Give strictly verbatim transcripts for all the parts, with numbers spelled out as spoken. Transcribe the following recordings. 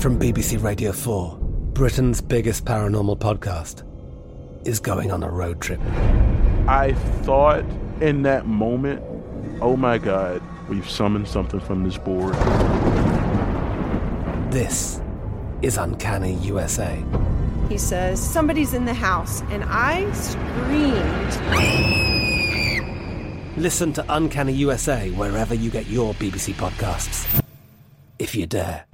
From B B C Radio four, Britain's biggest paranormal podcast is going on a road trip. I thought in that moment, oh my God, we've summoned something from this board. This is Uncanny U S A. He says, somebody's in the house, and I screamed. Listen to Uncanny U S A wherever you get your B B C podcasts, if you dare.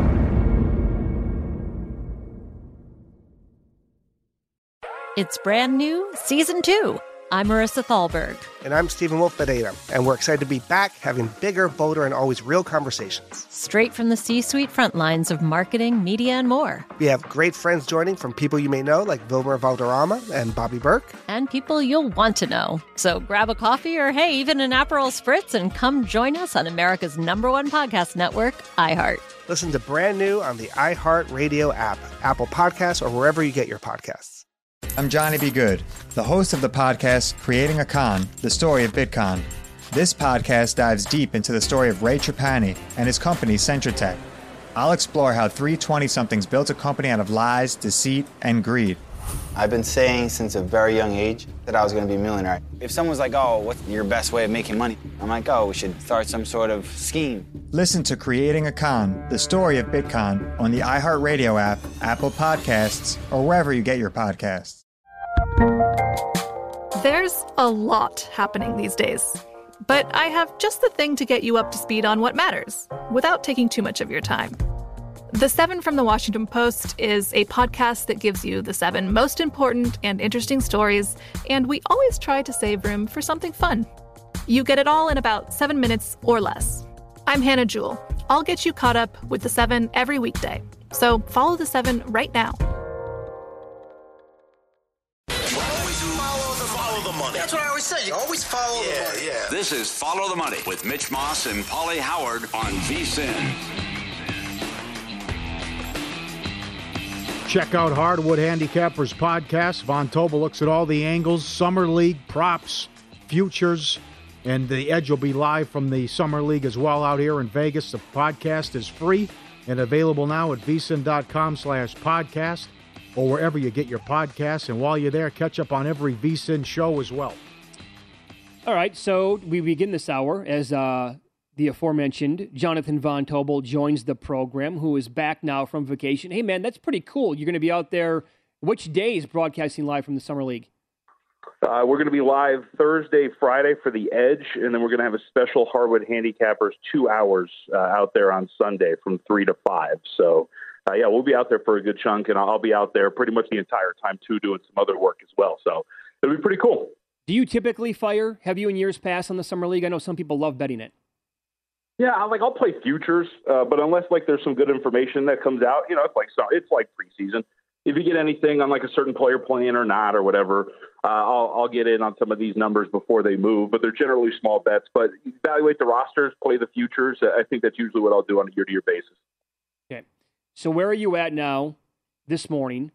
It's brand new, season two. I'm Marissa Thalberg. And I'm Stephen Wolf Bedeta, and we're excited to be back having bigger, bolder, and always real conversations. Straight from the C-suite front lines of marketing, media, and more. We have great friends joining from people you may know, like Wilmer Valderrama and Bobby Burke. And people you'll want to know. So grab a coffee or, hey, even an Aperol Spritz and come join us on America's number one podcast network, iHeart. Listen to Brand New on the iHeart Radio app, Apple Podcasts, or wherever you get your podcasts. I'm Johnny B. Good, the host of the podcast Creating a Con, the story of Bitcoin. This podcast dives deep into the story of Ray Trapani and his company, Centratech. I'll explore how three twenty-somethings built a company out of lies, deceit, and greed. I've been saying since a very young age that I was going to be a millionaire. If someone's like, oh, what's your best way of making money? I'm like, oh, we should start some sort of scheme. Listen to Creating a Con, the story of Bitcoin on the iHeartRadio app, Apple Podcasts, or wherever you get your podcasts. There's a lot happening these days, but I have just the thing to get you up to speed on what matters without taking too much of your time. The Seven from the Washington Post is a podcast that gives you the seven most important and interesting stories, and we always try to save room for something fun. You get it all in about seven minutes or less. I'm Hannah Jewell. I'll get you caught up with the Seven every weekday. So follow the Seven right now. That's what I always say. You always follow yeah, the money. Yeah. This is Follow the Money with Mitch Moss and Paulie Howard on V S I N. Check out Hardwood Handicappers podcast. Von Tobel looks at all the angles, Summer League, props, futures, and the Edge will be live from the Summer League as well out here in Vegas. The podcast is free and available now at vsin.com slash podcast or wherever you get your podcasts. And while you're there, catch up on every V S I N show as well. All right, so we begin this hour as uh, the aforementioned Jonathan Von Tobel joins the program, who is back now from vacation. Hey, man, that's pretty cool. You're going to be out there. Which days broadcasting live from the Summer League? Uh, we're going to be live Thursday, Friday for the Edge, and then we're going to have a special Hardwood Handicappers two hours uh, out there on Sunday from three to five. So, uh, yeah, we'll be out there for a good chunk, and I'll be out there pretty much the entire time, too, doing some other work as well. So it'll be pretty cool. Do you typically fire? Have you in years past on the Summer League? I know some people love betting it. Yeah, I like I'll play futures, uh, but unless like there's some good information that comes out, you know, it's like it's like preseason. If you get anything on like a certain player playing or not or whatever, uh, I'll I'll get in on some of these numbers before they move. But they're generally small bets. But evaluate the rosters, play the futures. I think that's usually what I'll do on a year-to-year basis. Okay, so where are you at now? This morning,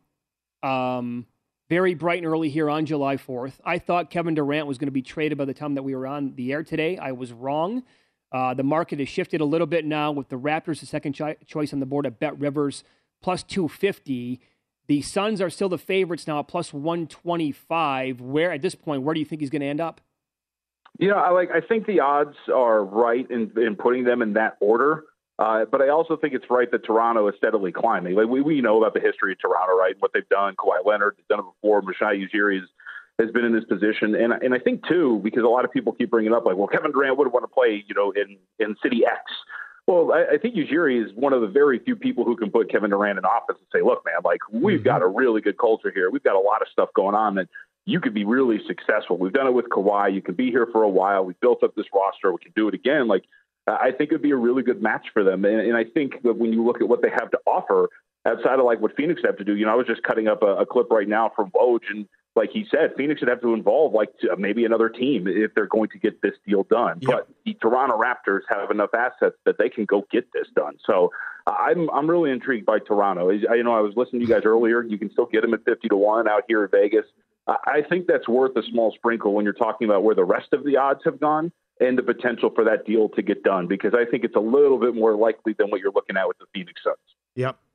um, very bright and early here on July fourth. I thought Kevin Durant was going to be traded by the time that we were on the air today. I was wrong. Uh, the market has shifted a little bit now with the Raptors, the second cho- choice on the board at Bet Rivers, plus two fifty. The Suns are still the favorites now at plus one twenty-five. Where, at this point, where do you think he's going to end up? You know, I like. I think the odds are right in, in putting them in that order. Uh, but I also think it's right that Toronto is steadily climbing. Like we, we know about the history of Toronto, right? What they've done. Kawhi Leonard has done it before. Masai Ujiri has, has been in this position. And and I think, too, because a lot of people keep bringing up, like, well, Kevin Durant would want to play, you know, in, in City X. Well, I, I think Ujiri is one of the very few people who can put Kevin Durant in office and say, look, man, like, we've mm-hmm. got a really good culture here. We've got a lot of stuff going on that you could be really successful. We've done it with Kawhi. You can be here for a while. We've built up this roster. We can do it again. Like, I think it'd be a really good match for them. And, and I think that when you look at what they have to offer outside of like what Phoenix have to do, you know, I was just cutting up a, a clip right now from Woj, and like he said, Phoenix would have to involve like to maybe another team if they're going to get this deal done. Yep. But the Toronto Raptors have enough assets that they can go get this done. So uh, I'm I'm really intrigued by Toronto. I, you know, I was listening to you guys earlier. You can still get them at fifty to one out here in Vegas. Uh, I think that's worth a small sprinkle when you're talking about where the rest of the odds have gone and the potential for that deal to get done, because I think it's a little bit more likely than what you're looking at with the Phoenix Suns. Yep.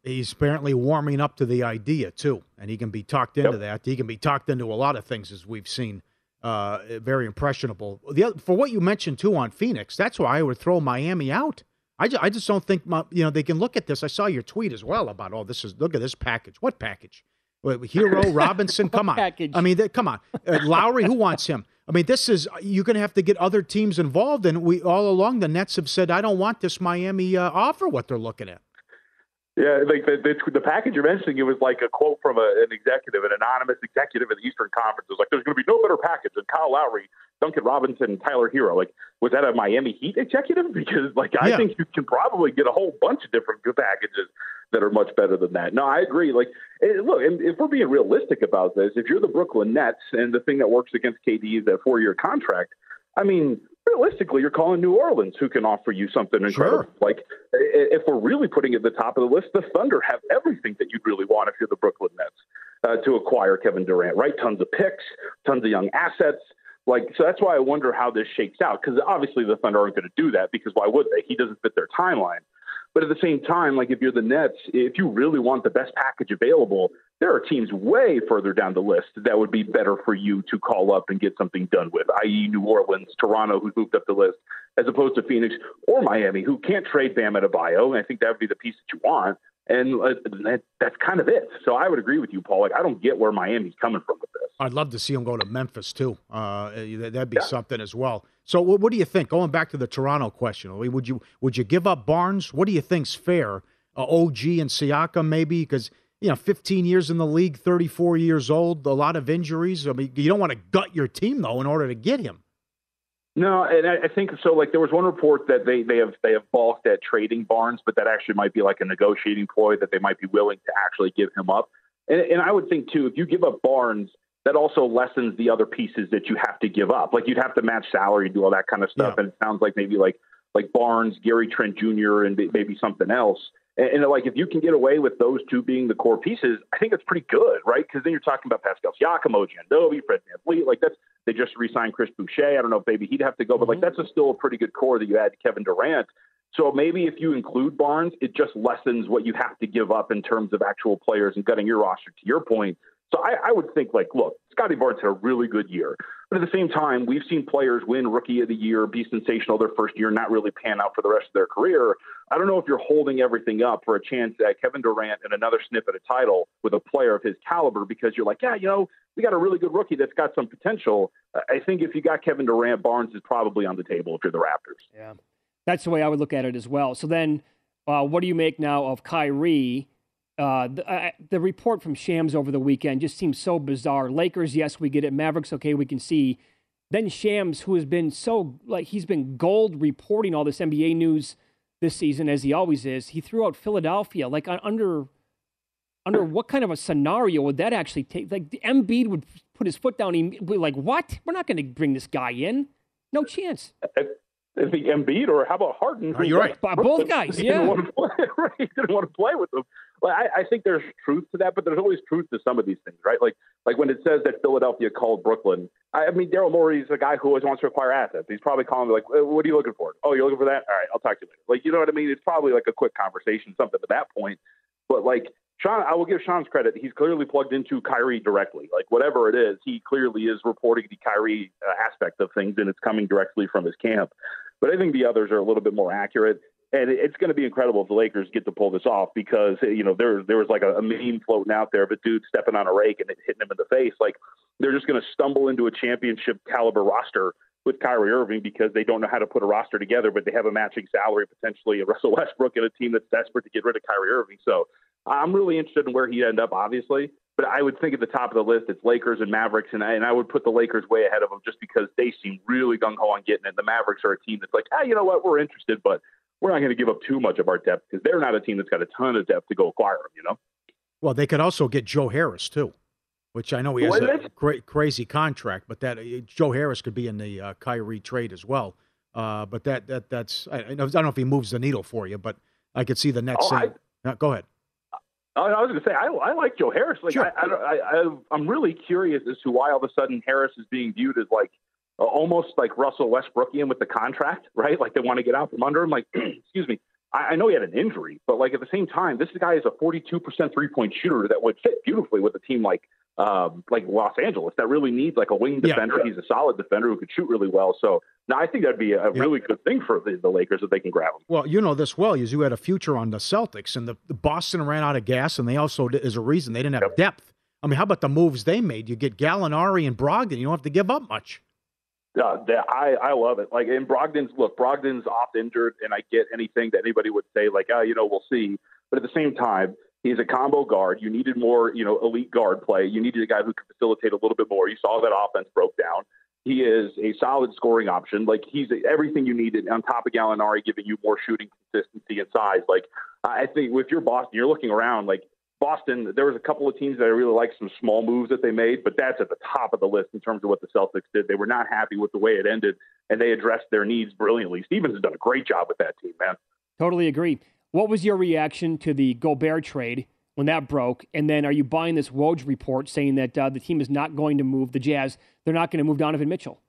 He's apparently warming up to the idea, too, and he can be talked into yep. that. He can be talked into a lot of things, as we've seen. Uh, very impressionable. The other, for what you mentioned, too, on Phoenix, that's why I would throw Miami out. I just, I just don't think, my, you know, they can look at this. I saw your tweet as well about, oh, this is, look at this package. What package? Hero, Robinson, come on. Package. I mean, they, come on. Uh, Lowry, who wants him? I mean, this is, you're going to have to get other teams involved, and we all along the Nets have said, I don't want this Miami uh, offer, what they're looking at. Yeah, like the, the the package you're mentioning, it was like a quote from a, an executive, an anonymous executive in the Eastern Conference. It was like, there's going to be no better package than Kyle Lowry, Duncan Robinson, and Tyler Hero. Like, was that a Miami Heat executive? Because, like, I yeah. think you can probably get a whole bunch of different good packages that are much better than that. No, I agree. Like, look, if we're being realistic about this, if you're the Brooklyn Nets and the thing that works against K D is that four-year contract, I mean, realistically, you're calling New Orleans, who can offer you something incredible. Sure. Like, if we're really putting it at the top of the list, the Thunder have everything that you'd really want if you're the Brooklyn Nets uh, to acquire Kevin Durant, right? Tons of picks, tons of young assets. Like, so that's why I wonder how this shakes out, because obviously the Thunder aren't going to do that, because why would they? He doesn't fit their timeline. But at the same time, like, if you're the Nets, if you really want the best package available, there are teams way further down the list that would be better for you to call up and get something done with, that is. New Orleans, Toronto, who's moved up the list, as opposed to Phoenix or Miami, who can't trade Bam Adebayo. And I think that would be the piece that you want. And uh, that, that's kind of it. So I would agree with you, Paul. Like, I don't get where Miami's coming from with this. I'd love to see him go to Memphis, too. Uh, that'd be yeah. something as well. So what, what do you think? Going back to the Toronto question, would you would you give up Barnes? What do you think's fair? Uh, O G and Siakam, maybe? Because, you know, fifteen years in the league, thirty-four years old, a lot of injuries. I mean, you don't want to gut your team, though, in order to get him. No, and I think so. Like, there was one report that they, they have they have balked at trading Barnes, but that actually might be like a negotiating ploy that they might be willing to actually give him up. And, and I would think, too, if you give up Barnes, that also lessens the other pieces that you have to give up. Like, you'd have to match salary, do all that kind of stuff. Yeah. And it sounds like maybe like like Barnes, Gary Trent Junior, and maybe something else. And, and like, if you can get away with those two being the core pieces, I think it's pretty good, right? Because then you're talking about Pascal Siakam, O G Anunoby, Fred VanVleet. Like, that's they just re-signed Chris Boucher. I don't know if maybe he'd have to go, but like, that's a still a pretty good core that you add to Kevin Durant. So maybe if you include Barnes, it just lessens what you have to give up in terms of actual players and gutting your roster, to your point. So I, I would think, like, look, Scottie Barnes had a really good year. But at the same time, we've seen players win Rookie of the Year, be sensational their first year, not really pan out for the rest of their career. I don't know if you're holding everything up for a chance at Kevin Durant and another sniff at a title with a player of his caliber, because you're like, yeah, you know, we got a really good rookie that's got some potential. I think if you got Kevin Durant, Barnes is probably on the table if you're the Raptors. Yeah, that's the way I would look at it as well. So then uh, what do you make now of Kyrie? Uh, the, uh, the report from Shams over the weekend just seems so bizarre. Lakers, yes, we get it. Mavericks, okay, we can see. Then Shams, who has been so, like, he's been gold reporting all this N B A news this season, as he always is. He threw out Philadelphia. Like, under under what kind of a scenario would that actually take? Like, Embiid would put his foot down. He'd be like, what? We're not going to bring this guy in. No chance. Is he Embiid, or how about Harden? Oh, you're right. Both guys, he yeah. Didn't want to play, right? He didn't want to play with them. Well, I, I think there's truth to that, but there's always truth to some of these things, right? Like, like when it says that Philadelphia called Brooklyn. I, I mean, Daryl Morey is a guy who always wants to acquire assets. He's probably calling me like, "What are you looking for? Oh, you're looking for that? All right, I'll talk to you later." Like, you know what I mean? It's probably like a quick conversation, something to that point. But like Sean, I will give Sean's credit. He's clearly plugged into Kyrie directly. Like, whatever it is, he clearly is reporting the Kyrie uh, aspect of things, and it's coming directly from his camp. But I think the others are a little bit more accurate. And it's going to be incredible if the Lakers get to pull this off, because, you know, there there was like a, a meme floating out there of a dude stepping on a rake and hitting him in the face. Like, they're just going to stumble into a championship caliber roster with Kyrie Irving because they don't know how to put a roster together, but they have a matching salary potentially, and Russell Westbrook and a team that's desperate to get rid of Kyrie Irving. So I'm really interested in where he'd end up, obviously. But I would think at the top of the list, it's Lakers and Mavericks, and I, and I would put the Lakers way ahead of them just because they seem really gung-ho on getting it. The Mavericks are a team that's like, ah, you know what, we're interested, but we're not going to give up too much of our depth because they're not a team that's got a ton of depth to go acquire them, you know? Well, they could also get Joe Harris, too, which I know he has well, a great, crazy contract, but that uh, Joe Harris could be in the uh, Kyrie trade as well. Uh, but that that that's I, I don't know if he moves the needle for you, but I could see the Nets oh, saying, I, uh, go ahead. I was going to say, I, I like Joe Harris. Like, sure. I, I, I, I'm really curious as to why all of a sudden Harris is being viewed as like uh, almost like Russell Westbrookian with the contract, right? Like they want to get out from under him. Like, excuse me, I, I know he had an injury, but like at the same time, this guy is a forty-two percent three-point shooter that would fit beautifully with a team like um, like Los Angeles that really needs like a wing defender. Yeah, yeah. He's a solid defender who could shoot really well. So now I think that'd be a yeah. really good thing for the, the Lakers if they can grab him. Well, you know this well, is you had a future on the Celtics, and the, the Boston ran out of gas, and they also, is a reason they didn't have yep. depth. I mean, how about the moves they made? You get Gallinari and Brogdon. You don't have to give up much. Uh, that, I, I love it. Like, in Brogdon's, look, Brogdon's oft injured, and I get anything that anybody would say, like, oh, you know, we'll see. But at the same time, he's a combo guard. You needed more, you know, elite guard play. You needed a guy who could facilitate a little bit more. You saw that offense broke down. He is a solid scoring option. Like, he's everything you needed on top of Gallinari, giving you more shooting consistency and size. Like, I think with your Boston, you're looking around, like, Boston, there was a couple of teams that I really liked, some small moves that they made, but that's at the top of the list in terms of what the Celtics did. They were not happy with the way it ended, and they addressed their needs brilliantly. Stevens has done a great job with that team, man. Totally agree. What was your reaction to the Gobert trade when that broke? And then are you buying this Woj report saying that uh, the team is not going to move the Jazz? They're not going to move Donovan Mitchell.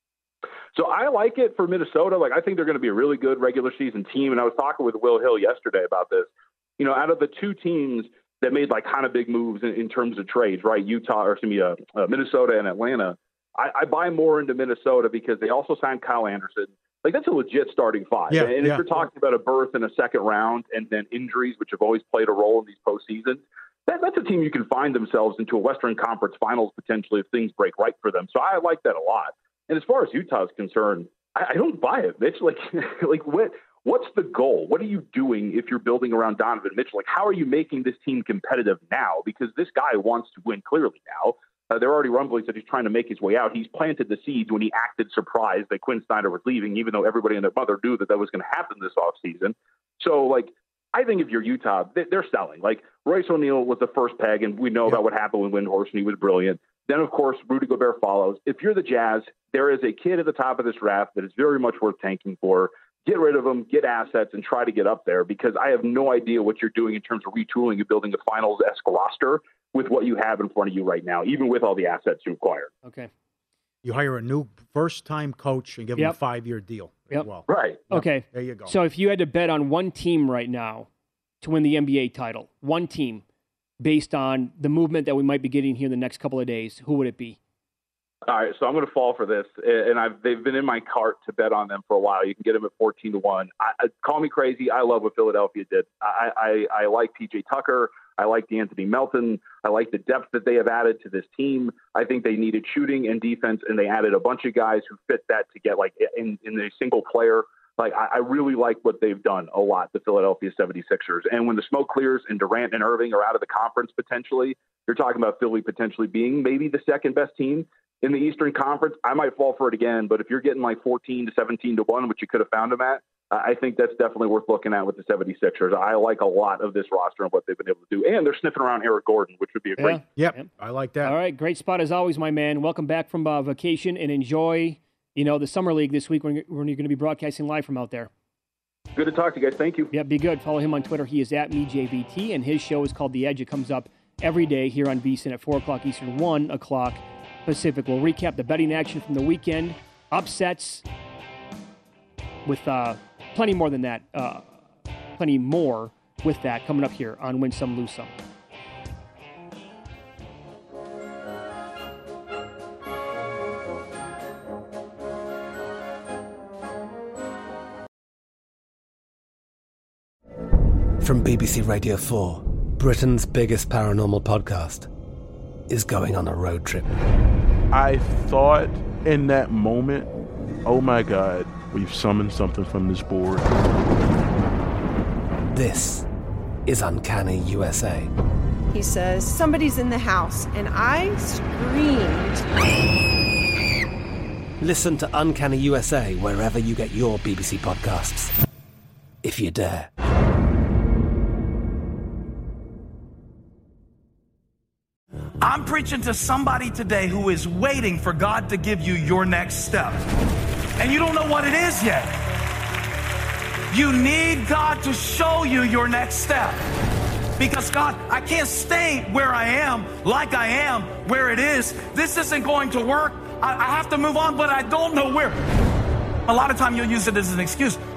So I like it for Minnesota. Like, I think they're going to be a really good regular season team. And I was talking with Will Hill yesterday about this. You know, out of the two teams that made like kind of big moves in, in terms of trades, right? Utah, or excuse me, uh, uh, Minnesota and Atlanta. I, I buy more into Minnesota because they also signed Kyle Anderson. Like, that's a legit starting five. Yeah, and if yeah. you're talking about a berth in a second round and then injuries, which have always played a role in these postseasons, that, that's a team you can find themselves into a Western Conference Finals potentially if things break right for them. So I like that a lot. And as far as Utah is concerned, I, I don't buy it, Mitch. Like, like what? What's the goal? What are you doing if you're building around Donovan Mitchell? Like, how are you making this team competitive now? Because this guy wants to win clearly now. Uh, there are already rumblings that he's trying to make his way out. He's planted the seeds when he acted surprised that Quinn Snyder was leaving, even though everybody and their mother knew that that was going to happen this offseason. So, like, I think if you're Utah, they're selling. Like, Royce O'Neal was the first peg, and we know yeah. about what happened with Windhorst, and he was brilliant. Then, of course, Rudy Gobert follows. If you're the Jazz, there is a kid at the top of this draft that is very much worth tanking for. Get rid of them, get assets, and try to get up there, because I have no idea what you're doing in terms of retooling and building a finals-esque roster with what you have in front of you right now, even with all the assets you acquired. Okay. You hire a new first-time coach and give yep. him a five-year deal yep. as well. Right. Yep. Okay. There you go. So if you had to bet on one team right now to win the N B A title, one team based on the movement that we might be getting here in the next couple of days, who would it be? All right, so I'm going to fall for this, and I've they've been in my cart to bet on them for a while. You can get them at fourteen to one. I, I, call me crazy. I love what Philadelphia did. I, I, I like P J Tucker. I like DeAnthony Melton. I like the depth that they have added to this team. I think they needed shooting and defense, and they added a bunch of guys who fit that to get like in, in a single player. Like, I, I really like what they've done a lot, the Philadelphia seventy-sixers. And when the smoke clears and Durant and Irving are out of the conference potentially, you're talking about Philly potentially being maybe the second best team in the Eastern Conference. I might fall for it again, but if you're getting like fourteen to seventeen to one, which you could have found them at, I think that's definitely worth looking at with the seventy-sixers. I like a lot of this roster and what they've been able to do. And they're sniffing around Eric Gordon, which would be a yeah. great. Yep. yep, I like that. All right, great spot as always, my man. Welcome back from uh, vacation, and enjoy, you know, the Summer League this week when you're, when you're going to be broadcasting live from out there. Good to talk to you guys. Thank you. Yeah, be good. Follow him on Twitter. He is at me J V T, and his show is called The Edge. It comes up every day here on V S I N at four o'clock Eastern, one o'clock Pacific. We'll recap the betting action from the weekend, upsets, with uh, plenty more than that, uh, plenty more with that coming up here on Win Some, Lose Some. From B B C Radio four, Britain's biggest paranormal podcast is going on a road trip. I thought in that moment, oh my God, we've summoned something from this board. This is Uncanny U S A. He says, somebody's in the house, and I screamed. Listen to Uncanny U S A wherever you get your B B C podcasts, if you dare. I'm preaching to somebody today who is waiting for God to give you your next step. And you don't know what it is yet. You need God to show you your next step. Because God, I can't stay where I am, like I am, where it is. This isn't going to work. I, I have to move on, but I don't know where. A lot of time you'll use it as an excuse.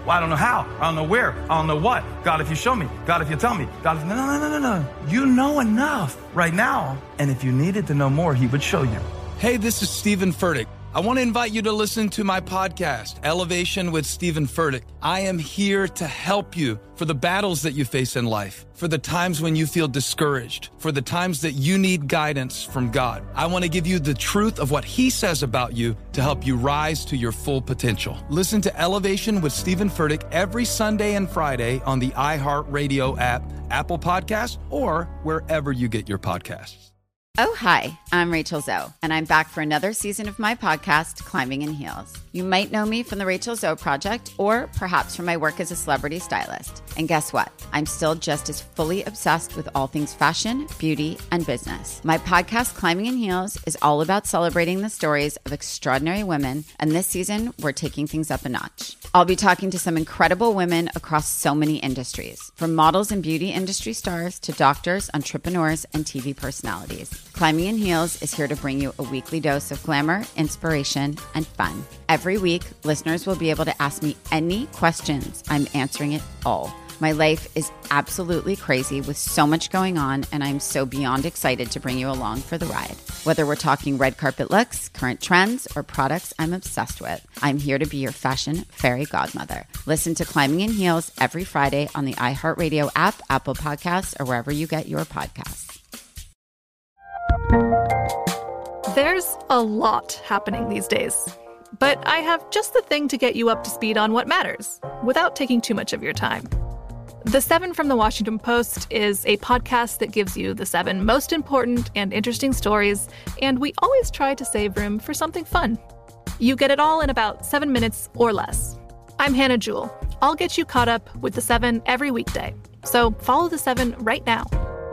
Well, I don't know how. I don't know where. I don't know what. God, if you show me. God, if you tell me. God, if... No, no, no, no, no. You know enough right now. And if you needed to know more, he would show you. Hey, this is Stephen Furtick. I want to invite you to listen to my podcast, Elevation with Stephen Furtick. I am here to help you for the battles that you face in life, for the times when you feel discouraged, for the times that you need guidance from God. I want to give you the truth of what he says about you to help you rise to your full potential. Listen to Elevation with Stephen Furtick every Sunday and Friday on the iHeartRadio app, Apple Podcasts, or wherever you get your podcasts. Oh, hi, I'm Rachel Zoe, and I'm back for another season of my podcast, Climbing in Heels. You might know me from the Rachel Zoe Project, or perhaps from my work as a celebrity stylist. And guess what? I'm still just as fully obsessed with all things fashion, beauty, and business. My podcast, Climbing in Heels, is all about celebrating the stories of extraordinary women, and this season, we're taking things up a notch. I'll be talking to some incredible women across so many industries, from models and beauty industry stars to doctors, entrepreneurs, and T V personalities. Climbing in Heels is here to bring you a weekly dose of glamour, inspiration, and fun. Every week, listeners will be able to ask me any questions. I'm answering it all. My life is absolutely crazy with so much going on, and I'm so beyond excited to bring you along for the ride. Whether we're talking red carpet looks, current trends, or products I'm obsessed with, I'm here to be your fashion fairy godmother. Listen to Climbing in Heels every Friday on the iHeartRadio app, Apple Podcasts, or wherever you get your podcasts. There's a lot happening these days, but I have just the thing to get you up to speed on what matters without taking too much of your time. The Seven from the Washington Post is a podcast that gives you the seven most important and interesting stories, and we always try to save room for something fun. You get it all in about seven minutes or less. I'm Hannah Jewell. I'll get you caught up with the seven every weekday. So follow the seven right now.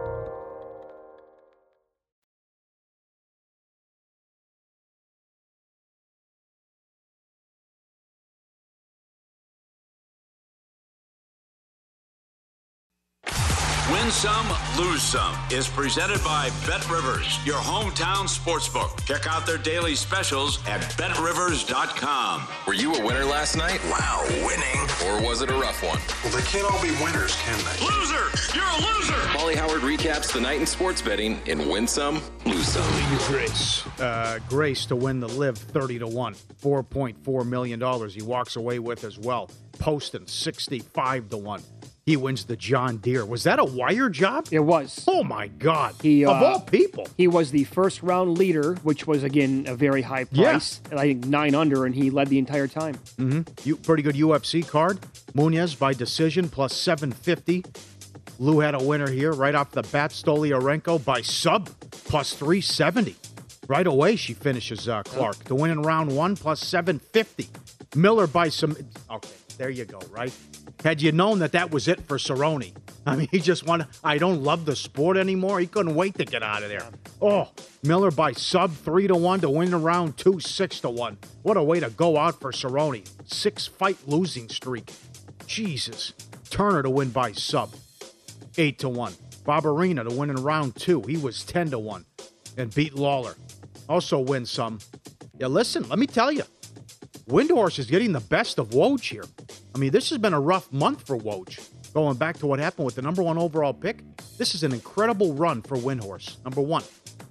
Win Some, Lose Some is presented by BetRivers, your hometown sportsbook. Check out their daily specials at bet rivers dot com. Were you a winner last night? Wow, winning. Or was it a rough one? Well, they can't all be winners, can they? Loser! You're a loser! Paulie Howard recaps the night in sports betting in Win Some, Lose Some. Grace. Uh, Grace to win the Live thirty to one. four point four million dollars he walks away with as well. Poston sixty-five to one. He wins the John Deere. Was that a wire job? It was. Oh, my God. He, uh, of all people. He was the first round leader, which was, again, a very high price. Yeah. I think nine under, and he led the entire time. Mm-hmm. You, pretty good U F C card. Munoz by decision, plus seven fifty. Lou had a winner here right off the bat. Stolyarenko by sub, plus three seventy. Right away, she finishes uh, Clark. Oh. The win in round one, plus seven fifty. Miller by some... Okay, there you go, right? Had you known that that was it for Cerrone, I mean, he just wanted, I don't love the sport anymore. He couldn't wait to get out of there. Oh, Miller by sub three to one to win the round two, six to one. What a way to go out for Cerrone. Six fight losing streak. Jesus. Turner to win by sub, eight to one. Barberina to win in round two. He was ten to one and beat Lawler. Also win some. Yeah, listen, let me tell you. Windhorse is getting the best of Woj here. I mean, this has been a rough month for Woj. Going back to what happened with the number one overall pick, this is an incredible run for Windhorse. Number one,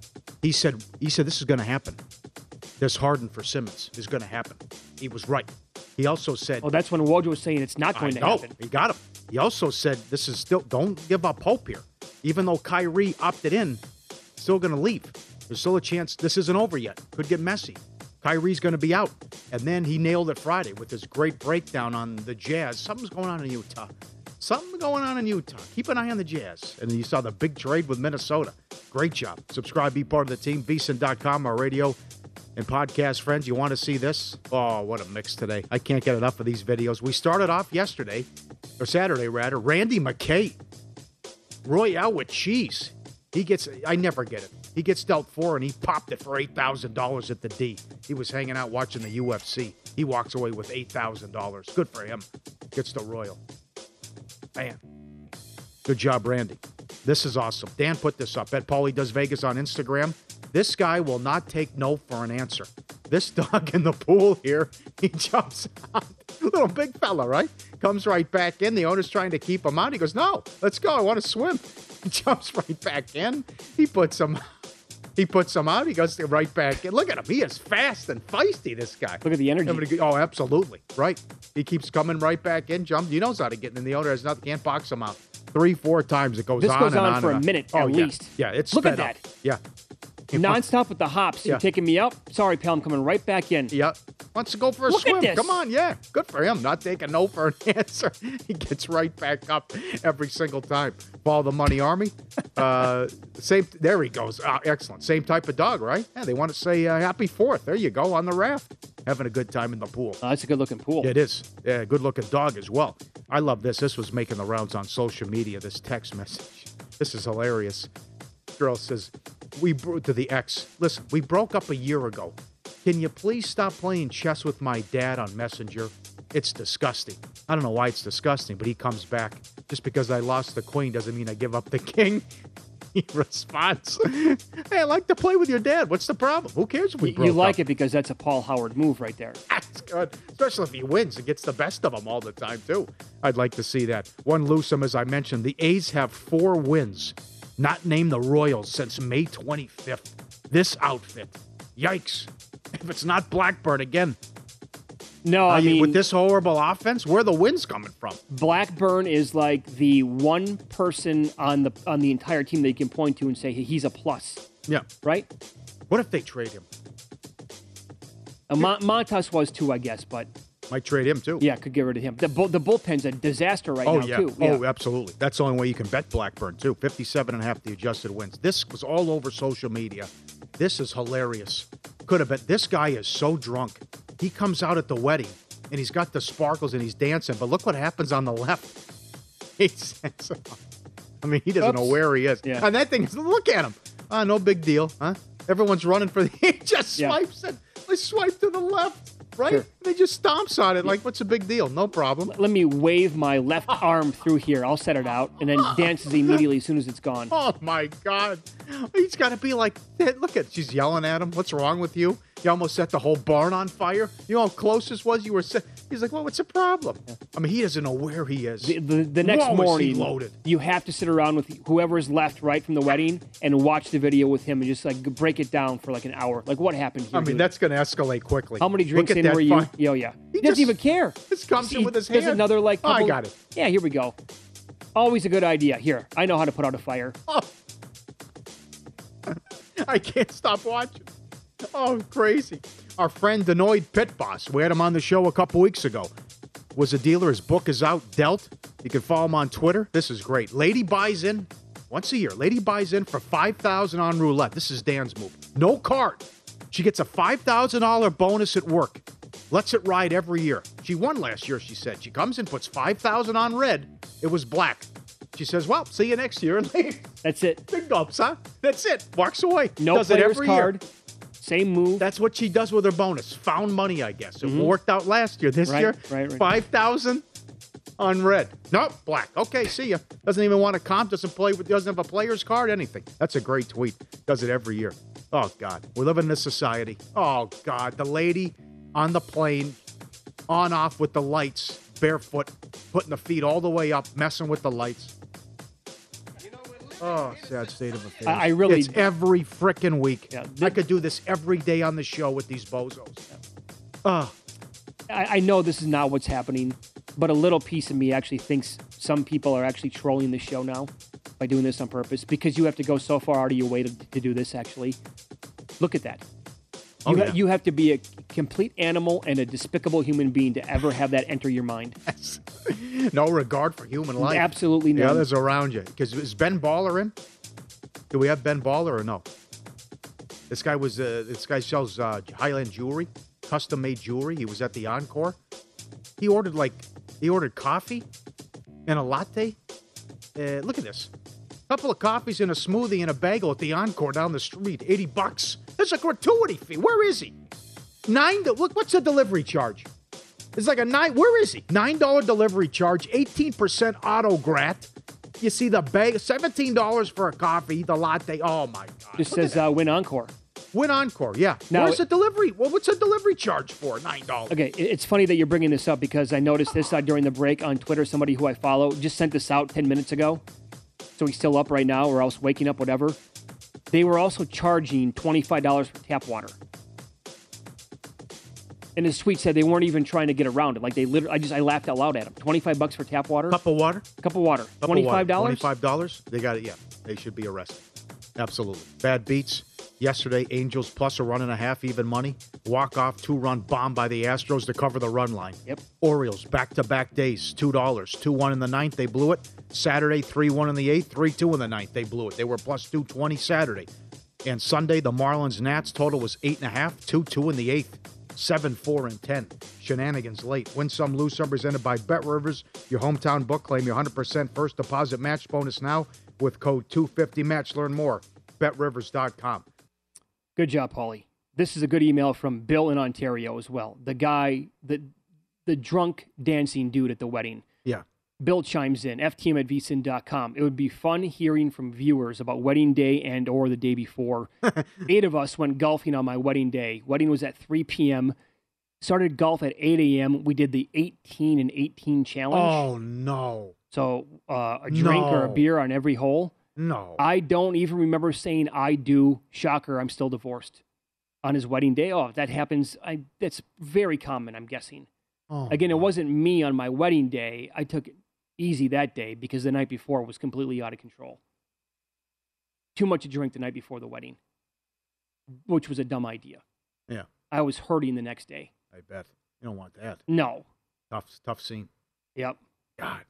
he said, he said this is going to happen. This Harden for Simmons is going to happen. He was right. He also said... Oh, that's when Woj was saying it's not going I to know, happen. He got him. He also said this is still... Don't give up hope here. Even though Kyrie opted in, still going to leave. There's still a chance this isn't over yet. Could get messy. Kyrie's going to be out. And then he nailed it Friday with his great breakdown on the Jazz. Something's going on in Utah. Something going on in Utah. Keep an eye on the Jazz. And you saw the big trade with Minnesota. Great job. Subscribe, be part of the team. V S I N dot com, our radio and podcast friends. You want to see this? Oh, what a mix today. I can't get enough of these videos. We started off yesterday, or Saturday rather, Randy McKay. Royale with cheese. He gets, I never get it. He gets dealt four, and he popped it for eight thousand dollars at the D. He was hanging out watching the U F C. He walks away with eight thousand dollars. Good for him. Gets the Royal. Man. Good job, Randy. This is awesome. Dan put this up. Bet Paulie Does Vegas on Instagram. This guy will not take no for an answer. This dog in the pool here, he jumps out. Little big fella, right? Comes right back in. The owner's trying to keep him out. He goes, no, let's go. I want to swim. He jumps right back in. He puts him He puts him out. He goes right back in. Look at him. He is fast and feisty, this guy. Look at the energy. Oh, absolutely. Right. He keeps coming right back in. Jump. He knows how to get in. The owner has nothing. Can't box him out. Three, four times it goes this on goes and on, on. on for and a minute on. at oh, yeah. least. Yeah, it's Look at sped up. that. Yeah. Non-stop with the hops. Yeah. You're taking me out? Sorry, pal, I'm coming right back in. Yeah. Wants to go for a Look swim. At this. Come on, yeah. Good for him. Not taking no for an answer. He gets right back up every single time. Follow the money army. Uh, same. There he goes. Uh, excellent. Same type of dog, right? Yeah, they want to say uh, happy fourth. There you go, on the raft. Having a good time in the pool. Oh, that's a good-looking pool. It is. Yeah, good-looking dog as well. I love this. This was making the rounds on social media, this text message. This is hilarious. Girl says, we bro- to the ex, listen, we broke up a year ago. Can you please stop playing chess with my dad on Messenger? It's disgusting. I don't know why it's disgusting, but he comes back. Just because I lost the queen doesn't mean I give up the king. He responds, hey, I like to play with your dad. What's the problem? Who cares if we You, broke you like up? it because that's a Paul Howard move right there. That's good. Especially if he wins and gets the best of them all the time, too. I'd like to see that. One Lewsom, as I mentioned, the A's have four wins, not named the Royals since May twenty-fifth. This outfit. Yikes. If it's not Blackburn again. No, I Uh, mean, with this horrible offense, where are the wins coming from? Blackburn is like the one person on the on the entire team that you can point to and say hey, he's a plus. Yeah. Right? What if they trade him? Uh, Mon- Montas was too, I guess, but Might trade him, too. yeah, could get rid of him. The bull, the bullpen's a disaster right oh, now, yeah. too. Oh, absolutely. That's the only way you can bet Blackburn, too. fifty-seven and a half the adjusted wins. This was all over social media. This is hilarious. Could have been. This guy is so drunk. He comes out at the wedding, and he's got the sparkles, and he's dancing. But look what happens on the left. He says, I mean, he doesn't Oops. know where he is. Yeah. And that thing is, look at him. Ah, no big deal, huh? Everyone's running for the, he just Yeah. swipes it. They swipe to the left, right? Sure. And he just stomps on it like, what's the big deal? No problem. Let me wave my left arm through here. I'll set it out, and then dances immediately as soon as it's gone. Oh, my God. He's got to be like, look at, she's yelling at him. What's wrong with you? You almost set the whole barn on fire. You know how close this was? You were set. He's like, well, what's the problem? I mean, he doesn't know where he is. The, the, the next Whoa, is he morning, loaded. you have to sit around with whoever is left right from the wedding and watch the video with him and just like break it down for like an hour. Like what happened here? I mean, dude? that's going to escalate quickly. How many drinks Look at in that were you? fire. Yo, yeah. He, He doesn't just- even care. Just comes in He with his does hand. another like. Oh, I couple- got it. Yeah, here we go. Always a good idea. Here, I know how to put out a fire. Oh. I can't stop watching. Oh, crazy. Our friend Denoid Pit Boss, we had him on the show a couple weeks ago, was a dealer. His book is out, Dealt. You can follow him on Twitter. This is great. Lady buys in once a year. Lady buys in for five thousand dollars on roulette. This is Dan's move. No card. She gets a five thousand dollars bonus at work. Lets it ride every year. She won last year, she said. She comes in, puts five thousand dollars on red. It was black. She says, well, see you next year, and leaves. That's it. Big gulps, huh? That's it. Walks away. No Does it player's every card. year. Same move. That's what she does with her bonus. Found money, I guess. It Mhm. worked out last year. This Right, year, right, right. five thousand on red. Nope, black. Okay, see ya. Doesn't even want to comp. Doesn't play with. Doesn't have a player's card. Anything. That's a great tweet. Does it every year. Oh God, we live in this society. Oh God, the lady on the plane, on off with the lights, barefoot, putting the feet all the way up, messing with the lights. Oh, sad state of affairs. I- I really- It's every frickin' week. Yeah, I could do this every day on the show with these bozos. Oh, I, I know this is not what's happening, but a little piece of me actually thinks some people are actually trolling the show now by doing this on purpose because you have to go so far out of your way to, to do this, actually. Look at that. Oh, You, ha- yeah. you have to be a complete animal and a despicable human being to ever have that enter your mind. no regard for human life. Absolutely The none. others around you. Because is Ben Baller in? Do we have Ben Baller or no? This guy was. Uh, this guy sells uh, Highland jewelry, custom made jewelry. He was at the Encore. He ordered like he ordered coffee and a latte. Uh, look at this. Couple of coffees and a smoothie and a bagel at the Encore down the street. eighty bucks. There's a gratuity fee. Where is he? Nine. Look, what's the delivery charge? It's like a nine. Where is he? Nine dollar delivery charge. Eighteen percent auto grat. You see the bag. Seventeen dollars for a coffee. The latte. Oh my God. Just says uh, win encore. Win Encore, yeah. Now, Where's the delivery? Well, what's a delivery charge for? nine dollars. Okay, it's funny that you're bringing this up because I noticed this uh, during the break on Twitter. Somebody who I follow just sent this out ten minutes ago. So he's still up right now or else waking up, whatever. They were also charging twenty-five dollars for tap water. And his tweet said they weren't even trying to get around it. Like they literally, I just, I laughed out loud at him. twenty-five bucks for tap water? Cup of water? Cup of water. twenty-five dollars? twenty-five dollars? They got it, yeah. They should be arrested. Absolutely. Bad beats. Yesterday, Angels plus a run and a half, even money. Walk-off, two-run bomb by the Astros to cover the run line. Yep. Orioles, back-to-back days, two dollars. two one in the ninth, they blew it. Saturday, three one in the eighth, three two in the ninth, they blew it. They were plus two twenty Saturday. And Sunday, the Marlins-Nats total was eight and a half, two two in the eighth. seven four and ten. Shenanigans late. Win some, lose some. Presented by Bet Rivers, your hometown book. Claim your one hundred percent first deposit match bonus now with code two fifty match. Learn more. bet rivers dot com. Good job, Paulie. This is a good email from Bill in Ontario as well. The guy, the the drunk dancing dude at the wedding. Yeah. Bill chimes in, f t m at v s i n dot com. It would be fun hearing from viewers about wedding day and or the day before. Eight of us went golfing on my wedding day. Wedding was at three p.m. Started golf at eight a.m. We did the eighteen and eighteen challenge. Oh, no. So uh, a drink No. or a beer on every hole. No. I don't even remember saying I do. Shocker, I'm still divorced. On his wedding day. Oh, if that happens. I, that's very common, I'm guessing. Oh, Again, it wasn't me on my wedding day. I took it easy that day because the night before was completely out of control. Too much to drink the night before the wedding, which was a dumb idea. Yeah. I was hurting the next day. I bet. You don't want that. No. Tough, tough scene. Yep. God.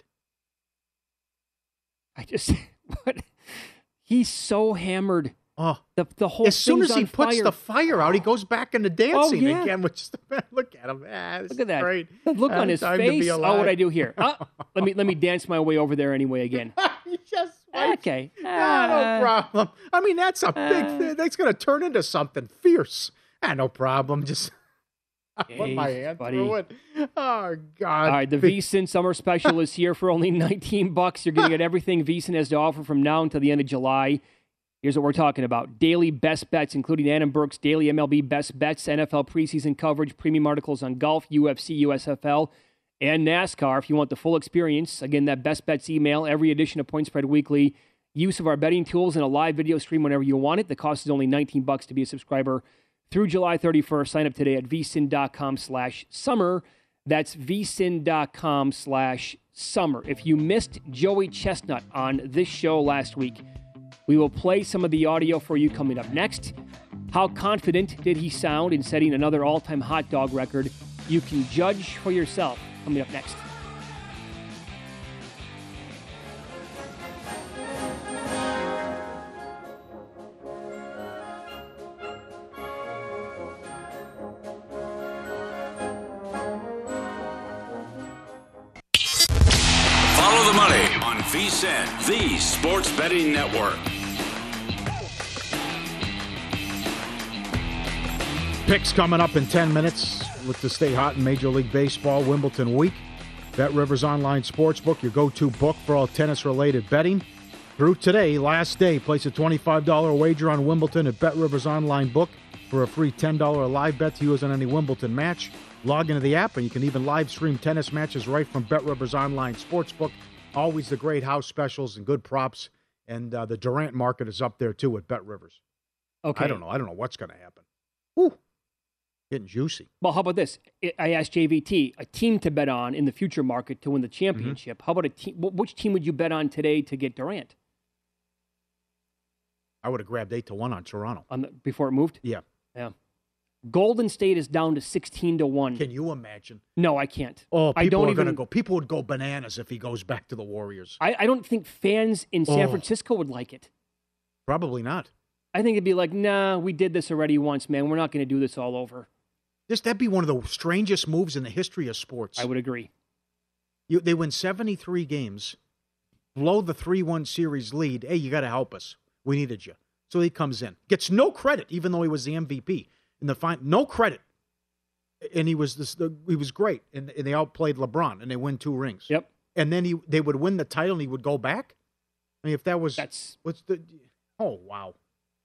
I just, what? He's so hammered. Oh, the the whole as soon thing's as he on puts fire. the fire out, he goes back into dancing Oh, yeah. again. Which is the, look at him. Ah, this Look at is that. Great. The look Ah, on his time to be face. Oh, alive. what I do here? Ah, let me let me dance my way over there anyway again. You just Okay. No, Ah. no problem. I mean, that's a big thing. That's going to turn into something fierce. Ah, no problem. Just put my Hey, hand buddy. through it. Oh, God. All right, the VSiN Summer Special is here for only nineteen bucks. You're going to get everything VSiN has to offer from now until the end of July. Here's what we're talking about. Daily best bets, including Adam Burke's daily M L B best bets, N F L preseason coverage, premium articles on golf, U F C, U S F L, and NASCAR. If you want the full experience, again, that best bets email, every edition of Point Spread Weekly, use of our betting tools, and a live video stream whenever you want it. The cost is only nineteen bucks to be a subscriber through July thirty-first. Sign up today at vsin.com slash summer. That's vsin.com slash summer. If you missed Joey Chestnut on this show last week, we will play some of the audio for you coming up next. How confident did he sound in setting another all-time hot dog record? You can judge for yourself coming up next. Follow the money on VSiN, the sports betting network. Picks coming up in ten minutes. Look to stay hot in Major League Baseball, Wimbledon week. Bet Rivers Online Sportsbook, your go-to book for all tennis-related betting. Through today, last day, place a twenty-five dollars wager on Wimbledon at Bet Rivers Online Book for a free ten dollars live bet to use on any Wimbledon match. Log into the app, and you can even live stream tennis matches right from Bet Rivers Online Sportsbook. Always the great house specials and good props. And uh, the Durant market is up there, too, at Bet Rivers. Okay. I don't know. I don't know what's going to happen. Whew. Getting juicy. Well, how about this? I asked J V T, a team to bet on in the future market to win the championship. Mm-hmm. How about a team? Which team would you bet on today to get Durant? I would have grabbed eight to one on Toronto. On the, before it moved? Yeah. Yeah. Golden State is down to sixteen to one. Can you imagine? No, I can't. Oh, people I don't are even, going to go. People would go bananas if he goes back to the Warriors. I, I don't think fans in San Oh. Francisco would like it. Probably not. I think it'd be like, nah, we did this already once, man. We're not going to do this all over. This, that'd be one of the strangest moves in the history of sports. I would agree. You, they win seventy-three games, blow the three one series lead. Hey, you got to help us. We needed you. So he comes in. Gets no credit, even though he was the M V P. In the fin- no credit. And he was this, the, he was great. And, and they outplayed LeBron, and they win two rings. Yep. And then he they would win the title, and he would go back? I mean, if that was... That's... What's the... Oh, wow.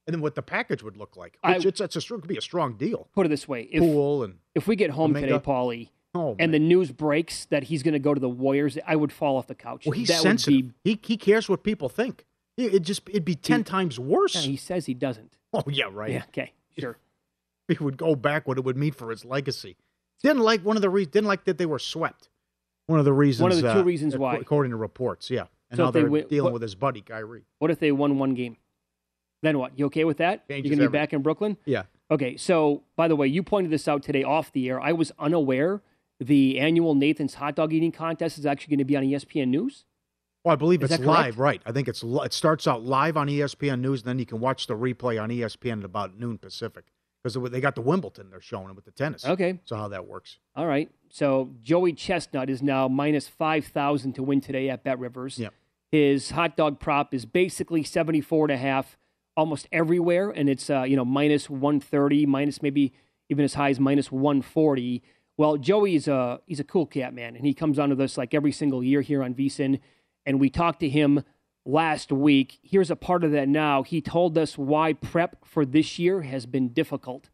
and then what the package would look like. Which I, it's, it's a, it could be a strong deal. Put it this way. If, Pool and if we get home Omega. today, Paulie, oh, and the news breaks that he's going to go to the Warriors, I would fall off the couch. Well, he's that sensitive. Would be, he, he cares what people think. It, it just, it'd be ten he, times worse. Yeah, he says he doesn't. Oh, yeah, right. Yeah, okay, sure. He would go back what it would mean for his legacy. Didn't like one of the reasons, didn't like that they were swept. One of the reasons. One of the two uh, reasons why. According to reports, yeah. And so now they're win, dealing what, with his buddy, Kyrie. What if they won one game? Then what? You okay with that? Changes You're going to be everything. back in Brooklyn? Yeah. Okay, so, by the way, you pointed this out today off the air. I was unaware the annual Nathan's Hot Dog Eating Contest is actually going to be on E S P N News. Well, I believe is it's live, right. I think it's it starts out live on E S P N News, and then you can watch the replay on E S P N at about noon Pacific. Because they got the Wimbledon they're showing with the tennis. Okay. So how that works. All right. So Joey Chestnut is now minus five thousand to win today at Bet Rivers. Yep. His hot dog prop is basically seventy-four and a half almost everywhere, and it's uh, you know minus one thirty, minus maybe even as high as minus one forty. Well, Joey's a, he's a cool cat, man, and he comes onto this like every single year here on VSiN, and we talked to him last week. Here's a part of that now. He told us why prep for this year has been difficult.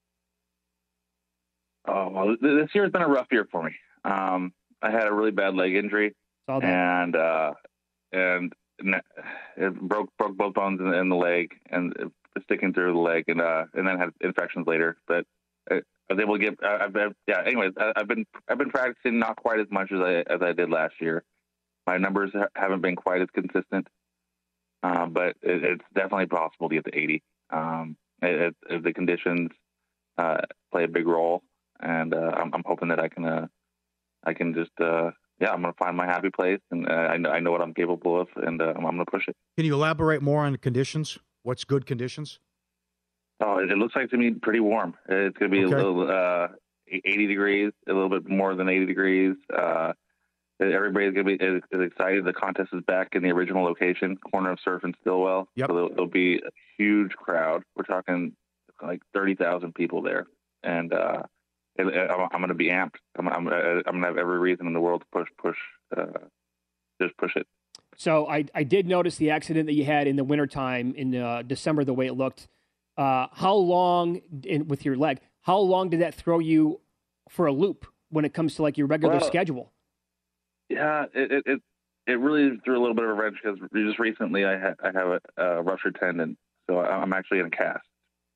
Oh, well, this year has been a rough year for me. Um, I had a really bad leg injury, and uh, and it broke broke both bones in the, in the leg, and sticking through the leg, and uh, and then had infections later. But I was able to get. I've been, yeah. Anyways, I've been I've been practicing not quite as much as I as I did last year. My numbers haven't been quite as consistent, um, but it, it's definitely possible to get to eighty. Um, it, it, the conditions uh, play a big role, and uh, I'm, I'm hoping that I can, uh, I can just, uh, yeah, I'm going to find my happy place, and uh, I know I know what I'm capable of, and uh, I'm, I'm going to push it. Can you elaborate more on the conditions? What's good conditions? Oh, it, it looks like to me pretty warm. It's going to be okay. a little uh, eighty degrees, a little bit more than eighty degrees. Uh, Everybody's going to be is, is excited. The contest is back in the original location, corner of Surf and Stillwell. Yep. So there'll, there'll be a huge crowd. We're talking like thirty thousand people there. And uh, it, I'm, I'm going to be amped. I'm, I'm, I'm going to have every reason in the world to push, push, uh, just push it. So I, I did notice the accident that you had in the wintertime in uh, December, the way it looked. Uh, how long, in, with your leg, how long did that throw you for a loop when it comes to like your regular well, schedule? Yeah, it, it it really threw a little bit of a wrench because just recently I, ha- I have a, a ruptured tendon, so I'm actually in a cast.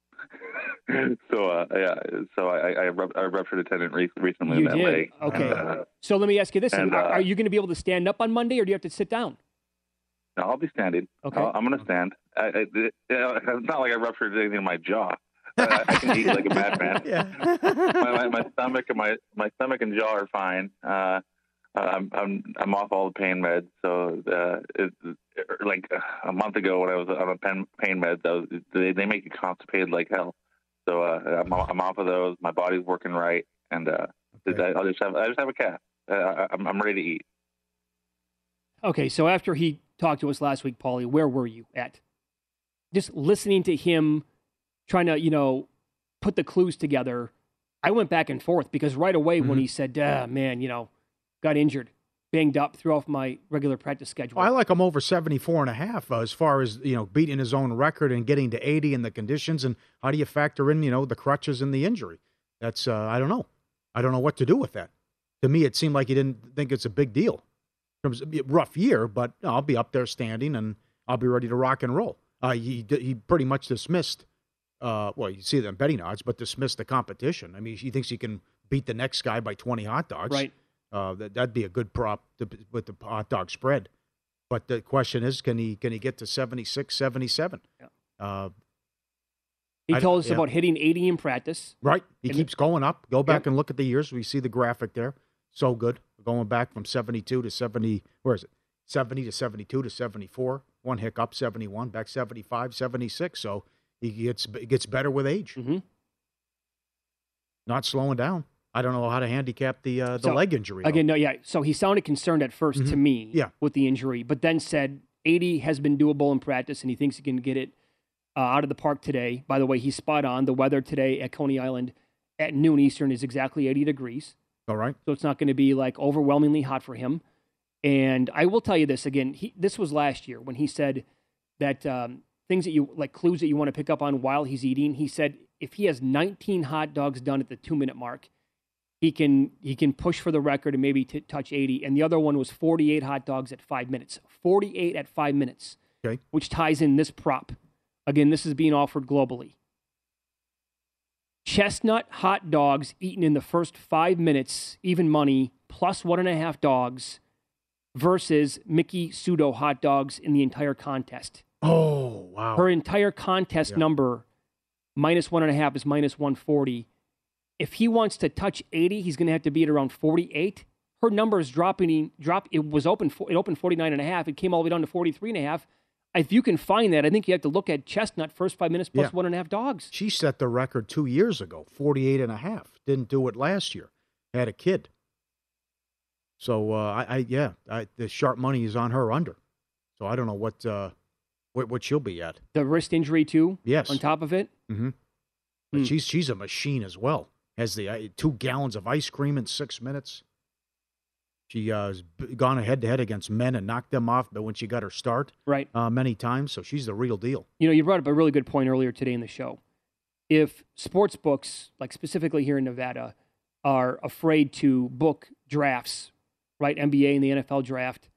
so uh, yeah, so I I, I ruptured a tendon re- recently you in that did. leg. Okay. And, uh, so let me ask you this: and, are, uh, are you going to be able to stand up on Monday, or do you have to sit down? No, I'll be standing. Okay. I'll, I'm going to stand. I, I, it, it's not like I ruptured anything in my jaw. I, I can eat like a madman. Yeah. my, my, my stomach and my my stomach and jaw are fine. Uh, I'm I'm I'm off all the pain meds. So uh, it, like a month ago when I was on a pain pain meds, I was, they they make you constipated like hell. So uh, I'm I'm off of those. My body's working right, and uh, okay. I'll just have I just have a cast. Uh, I, I'm I'm ready to eat. Okay, so after he talked to us last week, Paulie, where were you at? Just listening to him, trying to you know put the clues together. I went back and forth because right away mm-hmm. when he said, ah, "Man, you know." Got injured, banged up, threw off my regular practice schedule. Well, I like him over seventy-four and a half uh, as far as, you know, beating his own record and getting to eighty in the conditions. And how do you factor in, you know, the crutches and the injury? That's, uh, I don't know. I don't know what to do with that. To me, it seemed like he didn't think it's a big deal. It was a rough year, but you know, I'll be up there standing and I'll be ready to rock and roll. Uh, he, he pretty much dismissed, uh, well, you see them betting odds, but dismissed the competition. I mean, he thinks he can beat the next guy by twenty hot dogs. Right. Uh, that that'd be a good prop to, with the hot dog spread. But the question is, can he can he get to seventy-six, seventy-seven? Yeah. Uh, he I, told us yeah. about hitting eighty in practice. Right. He and keeps going up. Go back yep. and look at the years. We see the graphic there. So good. Going back from seventy-two to seventy. Where is it? seventy to seventy-two to seventy-four. One hiccup, seventy-one. Back seventy-five, seventy-six. So he gets gets better with age. Mm-hmm. Not slowing down. I don't know how to handicap the uh, the so, leg injury. Again, no, yeah. So he sounded concerned at first mm-hmm. to me yeah. with the injury, but then said eighty has been doable in practice, and he thinks he can get it uh, out of the park today. By the way, he's spot on. The weather today at Coney Island at noon Eastern is exactly eighty degrees. All right. So it's not going to be like overwhelmingly hot for him. And I will tell you this again. He, this was last year when he said that um, things that you like, clues that you want to pick up on while he's eating. He said if he has nineteen hot dogs done at the two minute mark, he can he can push for the record and maybe t- touch eighty. And the other one was forty-eight hot dogs at five minutes. forty-eight at five minutes, okay. Which ties in this prop. Again, this is being offered globally. Chestnut hot dogs eaten in the first five minutes, even money, plus one and a half dogs, versus Mickey Pseudo hot dogs in the entire contest. Oh, wow. Her entire contest yeah. number, minus one and a half, is minus one forty. If he wants to touch eighty, he's going to have to be at around forty-eight. Her number is dropping. Drop. It was open. It opened forty-nine and a half. It came all the way down to forty-three and a half. If you can find that, I think you have to look at Chestnut first five minutes plus yeah. one and a half dogs. She set the record two years ago, forty-eight and a half. Didn't do it last year. Had a kid. So, uh, I, I yeah, I, the sharp money is on her under. So I don't know what, uh, what, what she'll be at. The wrist injury too? Yes. On top of it? Mm-hmm. But Hmm. she's, she's a machine as well. Has the uh, two gallons of ice cream in six minutes. She uh, has gone head-to-head against men and knocked them off, but when she got her start, right, uh, many times, so she's the real deal. You know, you brought up a really good point earlier today in the show. If sports books, like specifically here in Nevada, are afraid to book drafts, right, N B A and the N F L draft,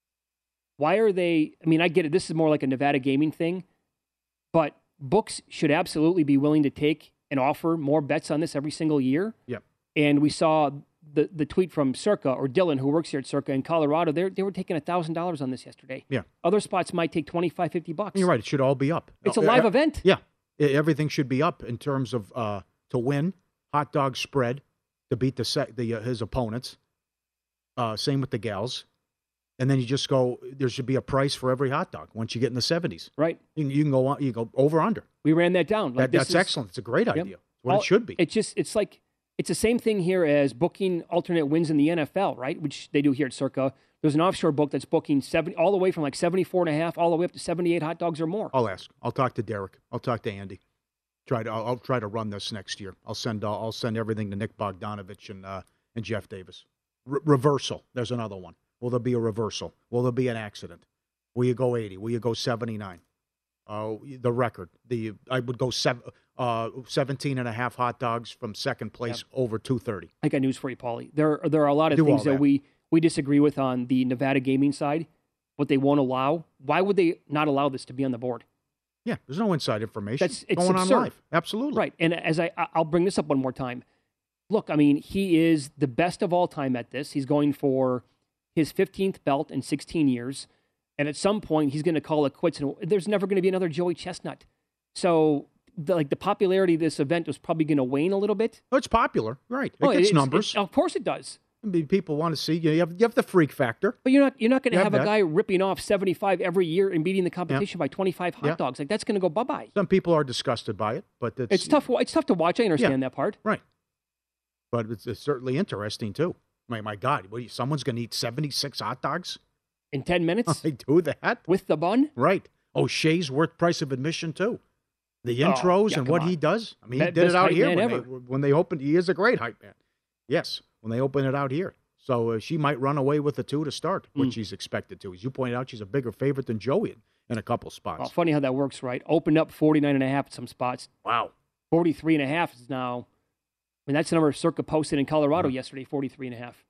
why are they, I mean, I get it, this is more like a Nevada gaming thing, but books should absolutely be willing to take and offer more bets on this every single year. Yep. And we saw the, the tweet from Circa, or Dylan, who works here at Circa in Colorado, they they were taking one thousand dollars on this yesterday. Yeah. Other spots might take twenty-five, fifty bucks. You're right. It should all be up. It's a live uh, event. Yeah. Everything should be up in terms of uh, to win, hot dog spread, to beat the, sec- the uh, his opponents. Uh, same with the gals. And then you just go, there should be a price for every hot dog once you get in the seventies. Right. You can, you can go on, you go over under. We ran that down. Like, that, that's is, excellent. It's a great yep. idea. It's what All, it should be. It's just, it's like, it's the same thing here as booking alternate wins in the N F L, right? Which they do here at Circa. There's an offshore book that's booking seventy, all the way from like seventy-four and a half all the way up to seventy-eight hot dogs or more. I'll ask. I'll talk to Derek. I'll talk to Andy. Try to. I'll, I'll try to run this next year. I'll send. Uh, I'll send everything to Nick Bogdanovich and uh, and Jeff Davis. R- reversal. There's another one. Will there be a reversal? Will there be an accident? Will you go eighty? Will you go seventy-nine? Uh, the record. The I would go seven, uh, seventeen and a half hot dogs from second place yeah. over two thirty. I got news for you, Paulie. There, there are a lot of Do things that. that we we disagree with on the Nevada gaming side. What they won't allow. Why would they not allow this to be on the board? Yeah, there's no inside information. That's it's going absurd. on live. Absolutely. Right. And as I, I'll bring this up one more time. Look, I mean, he is the best of all time at this. He's going for his fifteenth belt in sixteen years. And at some point, he's going to call it quits. And there's never going to be another Joey Chestnut. So, the, like, the popularity of this event was probably going to wane a little bit. Oh, it's popular. Right. It oh, gets it's, numbers. It, of course it does. I mean, people want to see. You have, you have the freak factor. But you're not you're not going to You have, have a that. guy ripping off seventy-five every year and beating the competition by twenty-five hot Yeah. dogs. Like, that's going to go bye-bye. Some people are disgusted by it, but it's, It's tough. It's tough to watch. I understand Yeah. that part. Right. But it's, it's certainly interesting, too. My, my God, what, someone's going to eat seventy-six hot dogs? In ten minutes? I do that? With the bun? Right. Oh, Shea's worth price of admission, too. The Oh, intros yeah, and come what on. he does. I mean, he Be- did best it out hype here man when they, ever. when they opened. He is a great hype man. Yes, when they open it out here. So uh, she might run away with the two to start, which Mm. she's expected to. As you pointed out, she's a bigger favorite than Joey in, in a couple spots. Well, funny how that works, right? Opened up forty-nine and a half at some spots. Wow. forty-three and a half is now. I mean, that's the number Circa posted in Colorado yesterday, forty-three and a half.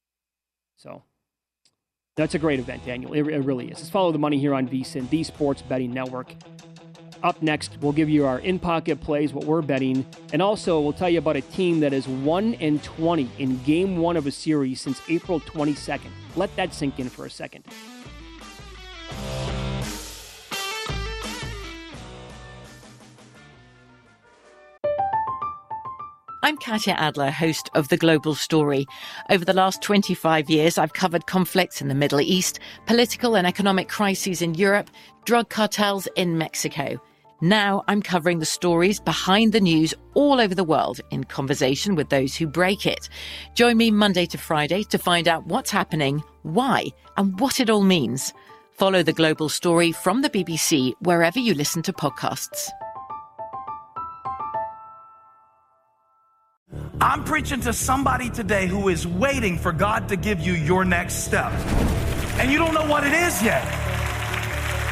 So that's a great event, Daniel. It, it really is. Let's follow the money here on VSiN, the Sports Betting Network. Up next, we'll give you our in-pocket plays, what we're betting, and also we'll tell you about a team that is one and twenty in game one of a series since April twenty-second. Let that sink in for a second. I'm Katya Adler, host of The Global Story. Over the last twenty-five years, I've covered conflicts in the Middle East, political and economic crises in Europe, drug cartels in Mexico. Now I'm covering the stories behind the news all over the world in conversation with those who break it. Join me Monday to Friday to find out what's happening, why, and what it all means. Follow The Global Story from the B B C wherever you listen to podcasts. I'm preaching to somebody today who is waiting for God to give you your next step. And you don't know what it is yet.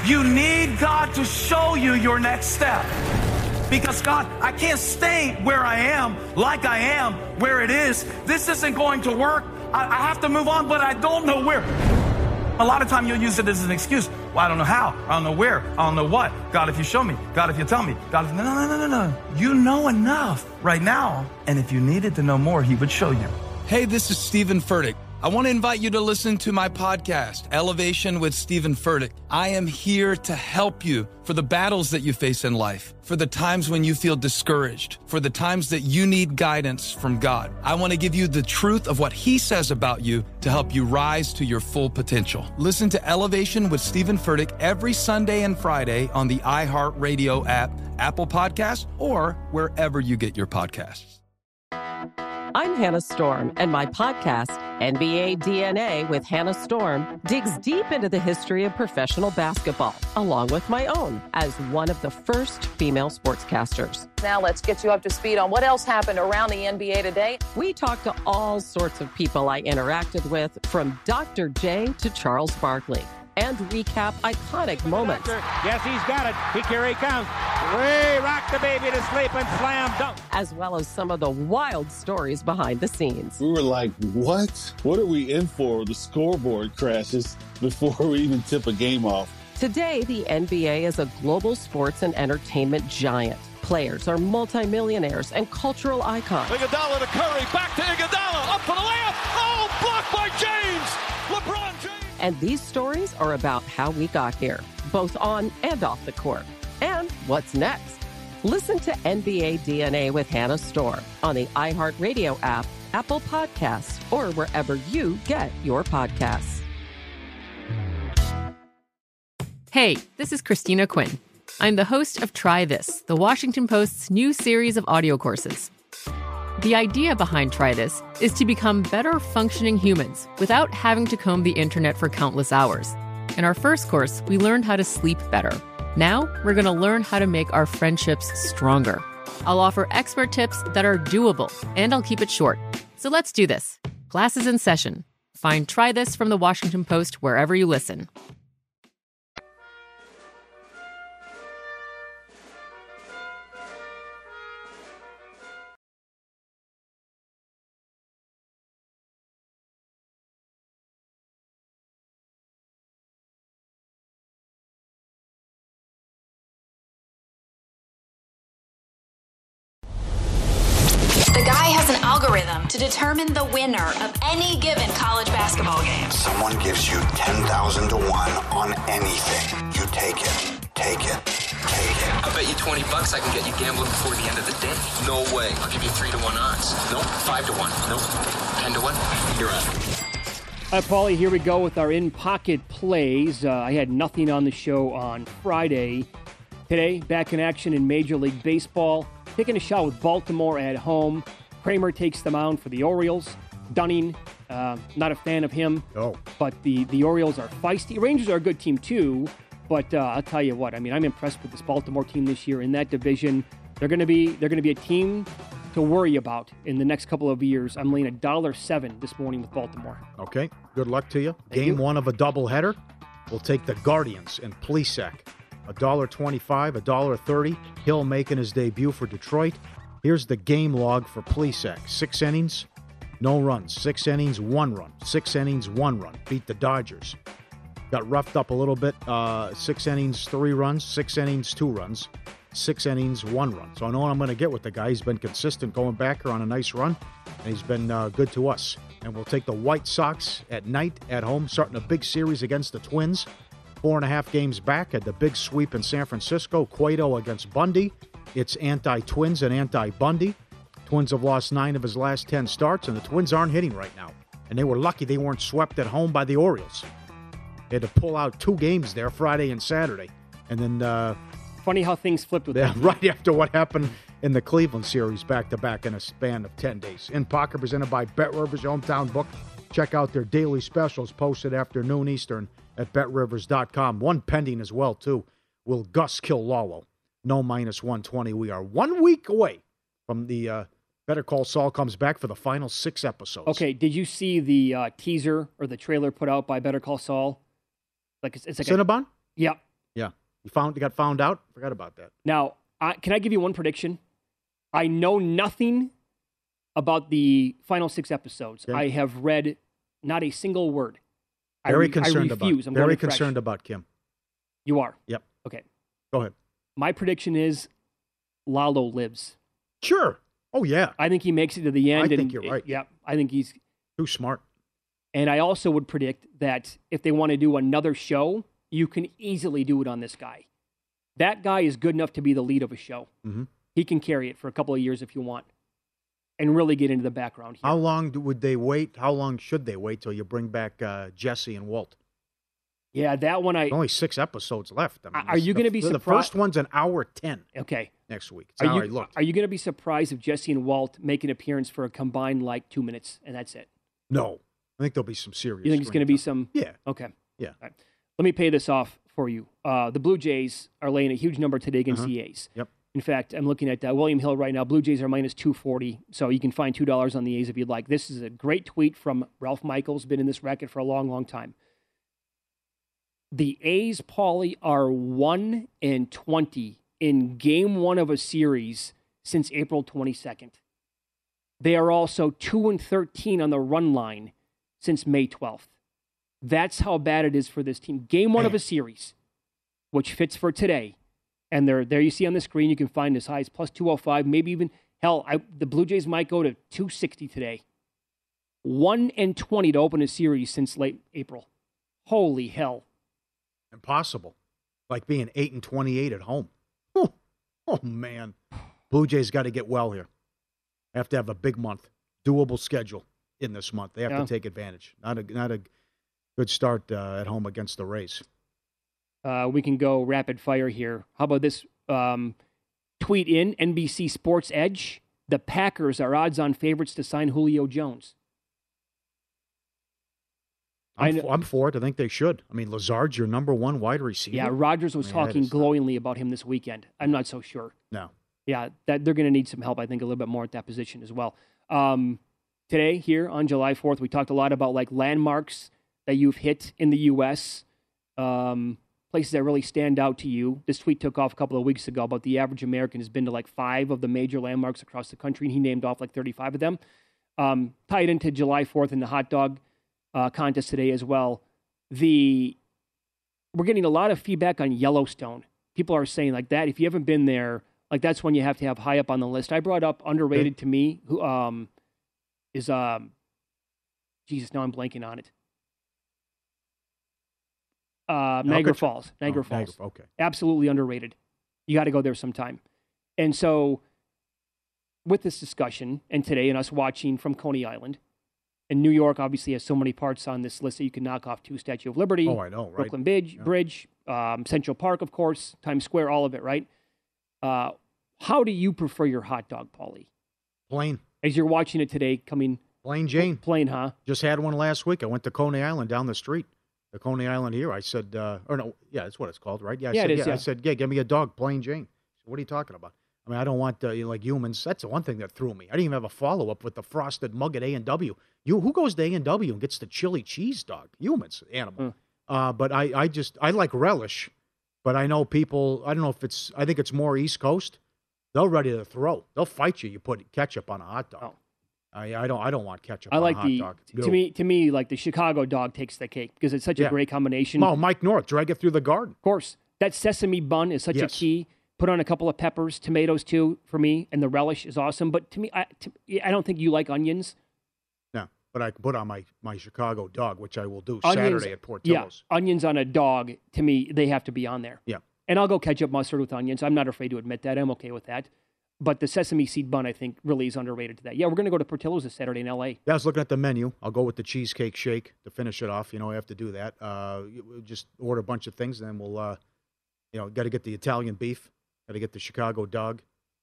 You need God to show you your next step. Because God, I can't stay where I am, like I am, where it is. This isn't going to work. I, I have to move on, but I don't know where. A lot of time you'll use it as an excuse. Well, I don't know how. I don't know where. I don't know what. God, if you show me. God, if you tell me. God, if... No, no, no, no, no. You know enough right now. And if you needed to know more, he would show you. Hey, this is Stephen Furtick. I want to invite you to listen to my podcast, Elevation with Stephen Furtick. I am here to help you for the battles that you face in life, for the times when you feel discouraged, for the times that you need guidance from God. I want to give you the truth of what he says about you to help you rise to your full potential. Listen to Elevation with Stephen Furtick every Sunday and Friday on the iHeartRadio app, Apple Podcasts, or wherever you get your podcasts. I'm Hannah Storm, and my podcast, N B A D N A with Hannah Storm, digs deep into the history of professional basketball, along with my own, as one of the first female sportscasters. Now let's get you up to speed on what else happened around the N B A today. We talked to all sorts of people I interacted with, from Doctor J to Charles Barkley, and recap iconic moments. Yes, he's got it. He, here he comes. Way rock the baby to sleep and slam dunk. As well as some of the wild stories behind the scenes. We were like, what? What are we in for? The scoreboard crashes before we even tip a game off. Today, the N B A is a global sports and entertainment giant. Players are multimillionaires and cultural icons. Iguodala to Curry, back to Iguodala, up for the layup. Oh, blocked by James. LeBron James. And these stories are about how we got here, both on and off the court. And what's next? Listen to N B A D N A with Hannah Storm on the iHeartRadio app, Apple Podcasts, or wherever you get your podcasts. Hey, this is Christina Quinn. I'm the host of Try This, the Washington Post's new series of audio courses. The idea behind Try This is to become better functioning humans without having to comb the internet for countless hours. In our first course, we learned how to sleep better. Now, we're going to learn how to make our friendships stronger. I'll offer expert tips that are doable, and I'll keep it short. So let's do this. Class is in session. Find Try This from the Washington Post wherever you listen. The guy has an algorithm to determine the winner of any given college basketball game. Someone gives you ten thousand to one on anything. You take it, take it, take it. I bet you twenty bucks I can get you gambling before the end of the day. No way. I'll give you three to one odds. Nope. Five to one. Nope. Ten to one. You're out. All right, Paulie, here we go with our in-pocket plays. Uh, I had nothing on the show on Friday. Today, back in action in Major League Baseball. Taking a shot with Baltimore at home. Kramer takes the mound for the Orioles. Dunning, uh, not a fan of him. Oh. But the, the Orioles are feisty. Rangers are a good team, too. But uh, I'll tell you what, I mean, I'm impressed with this Baltimore team this year in that division. They're going to be they're going to be a team to worry about in the next couple of years. I'm laying a dollar seven this morning with Baltimore. Okay, good luck to you. Thank Game you. one of a doubleheader. We'll take the Guardians in Plesac. a dollar twenty-five, a dollar thirty. Hill making his debut for Detroit. Here's the game log for Plesac. Six innings, no runs. Six innings, one run. Six innings, one run. Beat the Dodgers. Got roughed up a little bit. Uh, six innings, three runs. Six innings, two runs. Six innings, one run. So I know what I'm going to get with the guy. He's been consistent going back here on a nice run, and he's been uh, good to us. And we'll take the White Sox at night at home, starting a big series against the Twins. Four and a half games back at the big sweep in San Francisco. Cueto against Bundy. It's anti-Twins and anti-Bundy. Twins have lost nine of his last ten starts, and the Twins aren't hitting right now. And they were lucky they weren't swept at home by the Orioles. They had to pull out two games there, Friday and Saturday. And then... Uh, Funny how things flipped with yeah, them. Right after what happened in the Cleveland series back-to-back in a span of ten days. In Pocket, presented by Bet Rivers, your hometown book. Check out their daily specials posted after noon Eastern at bet rivers dot com. One pending as well, too. Will Gus kill Lawlo? No minus one twenty. We are one week away from the uh, Better Call Saul comes back for the final six episodes. Okay, did you see the uh, teaser or the trailer put out by Better Call Saul? Like it's, it's like Cinnabon? A, yeah. Yeah. You found you got found out? Forgot about that. Now, I, can I give you one prediction? I know nothing about the final six episodes. Okay. I have read not a single word. Very I re- concerned I refuse. about I'm Very going fresh. concerned about Kim. You are? Yep. Okay. Go ahead. My prediction is Lalo lives. Sure. Oh, yeah. I think he makes it to the end. I think and, you're right. Yep. I think he's too smart. And I also would predict that if they want to do another show, you can easily do it on this guy. That guy is good enough to be the lead of a show. Mm-hmm. He can carry it for a couple of years if you want and really get into the background here. How long do, would they wait? How long should they wait till you bring back uh, Jesse and Walt? Yeah, that one I... There's only six episodes left. I mean, are you going to be the, surprised? The first one's an hour ten. Okay. Next week. It's Are how you, I looked. are you going to be surprised if Jesse and Walt make an appearance for a combined, like, two minutes, and that's it? No. I think there'll be some serious... You think it's going to be some... Yeah. Okay. Yeah. All right. Let me pay this off for you. Uh, the Blue Jays are laying a huge number today against Uh-huh. the A's. Yep. In fact, I'm looking at uh, William Hill right now. Blue Jays are minus two forty, so you can find two dollars on the A's if you'd like. This is a great tweet from Ralph Michaels, been in this racket for a long, long time. The A's, Paulie, are one and twenty in game one of a series since April twenty-second. They are also two and thirteen on the run line since May twelfth. That's how bad it is for this team. Game one of a series, which fits for today. And they're, there you see on the screen, you can find as high as plus two oh five, maybe even, hell, I, the Blue Jays might go to two sixty today. one and twenty to open a series since late April. Holy hell. Impossible. Like being eight and twenty-eight at home. Oh, oh man. Blue Jays got to get well here. Have to have a big month. Doable schedule in this month. They have Yeah. to take advantage. Not a, not a good start uh, at home against the Rays. Uh, we can go rapid fire here. How about this um, tweet in N B C Sports Edge? The Packers are odds-on favorites to sign Julio Jones. I'm, I f- I'm for it. I think they should. I mean, Lazard's your number one wide receiver. Yeah, Rodgers was I mean, that talking is- glowingly about him this weekend. I'm not so sure. No. Yeah, that they're going to need some help, I think, a little bit more at that position as well. Um, today, here on July fourth, we talked a lot about like landmarks that you've hit in the U S, um, places that really stand out to you. This tweet took off a couple of weeks ago about the average American has been to like five of the major landmarks across the country, and he named off like thirty-five of them. Um, tied into July fourth and the hot dog uh, contest today as well. The We're getting a lot of feedback on Yellowstone. People are saying like that, if you haven't been there, like that's one you have to have high up on the list. I brought up underrated to me, who um, is, um, Jesus, now I'm blanking on it. Uh, Niagara Alcatraz. Falls. Niagara Oh, Falls. Niagara, okay. Absolutely underrated. You got to go there sometime. And so, with this discussion, and today, and us watching from Coney Island, and New York obviously has so many parts on this list that you can knock off too. Statue of Liberty, Oh, I know, right? Brooklyn Bridge, Yeah. Bridge um, Central Park, of course, Times Square, all of it, right? Uh, how do you prefer your hot dog, Paulie? Plain. As you're watching it today, coming Plain Jane. plain, huh? Just had one last week. I went to Coney Island down the street. The Coney Island here. I said, uh, or no, yeah, that's what it's called, right? Yeah, I Yeah, said, it is, yeah. yeah. I said, yeah, give me a dog, Plain Jane. What are you talking about? I mean, I don't want uh, you know, like humans. That's the one thing that threw me. I didn't even have a follow up with the frosted mug at A and W. You who goes to A and W and gets the chili cheese dog? Humans, animal. Uh, but I, I just I like relish. But I know people. I don't know if it's. I think it's more East Coast. They're ready to throw. They'll fight you. You put ketchup on a hot dog. I, I don't. I don't want ketchup. I on like a hot the dog. to Go. me to me like the Chicago dog takes the cake because it's such a Yeah. great combination. Oh, Mike North, drag it through the garden. Of course, that sesame bun is such Yes. a key. Put on a couple of peppers, tomatoes too for me, and the relish is awesome. But to me, I, to, I don't think you like onions. No, but I can put on my, my Chicago dog, which I will do Onions, Saturday at yeah, Portillo's. onions on a dog. To me, they have to be on there. Yeah. And I'll go ketchup mustard with onions. I'm not afraid to admit that. I'm okay with that. But the sesame seed bun, I think, really is underrated to that. Yeah, we're going to go to Portillo's this Saturday in L A. Yeah, I was looking at the menu. I'll go with the cheesecake shake to finish it off. You know, I have to do that. Uh, you- we'll just order a bunch of things, and then we'll, uh, you know, got to get the Italian beef, got to get the Chicago dog.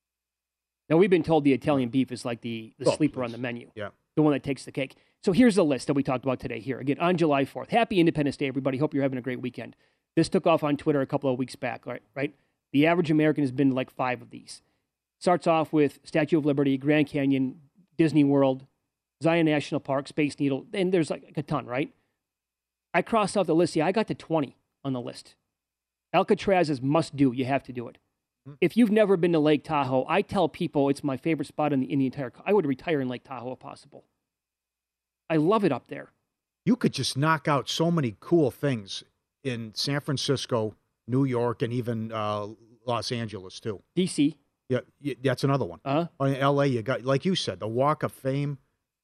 Now, we've been told the Italian beef is like the, the Oh, sleeper on the menu. Yeah. The one that takes the cake. So here's the list that we talked about today here. Again, on July fourth. Happy Independence Day, everybody. Hope you're having a great weekend. This took off on Twitter a couple of weeks back, right? right? The average American has been to like five of these. Starts off with Statue of Liberty, Grand Canyon, Disney World, Zion National Park, Space Needle, and there's like a ton, right? I crossed off the list. Yeah, I got to twenty on the list. Alcatraz is must do. You have to do it. If you've never been to Lake Tahoe, I tell people it's my favorite spot in the, in the entire. I would retire in Lake Tahoe if possible. I love it up there. You could just knock out so many cool things in San Francisco, New York, and even uh, Los Angeles too. D C. Yeah, that's another one. Uh-huh. Oh, in L A, you got, like you said, the Walk of Fame.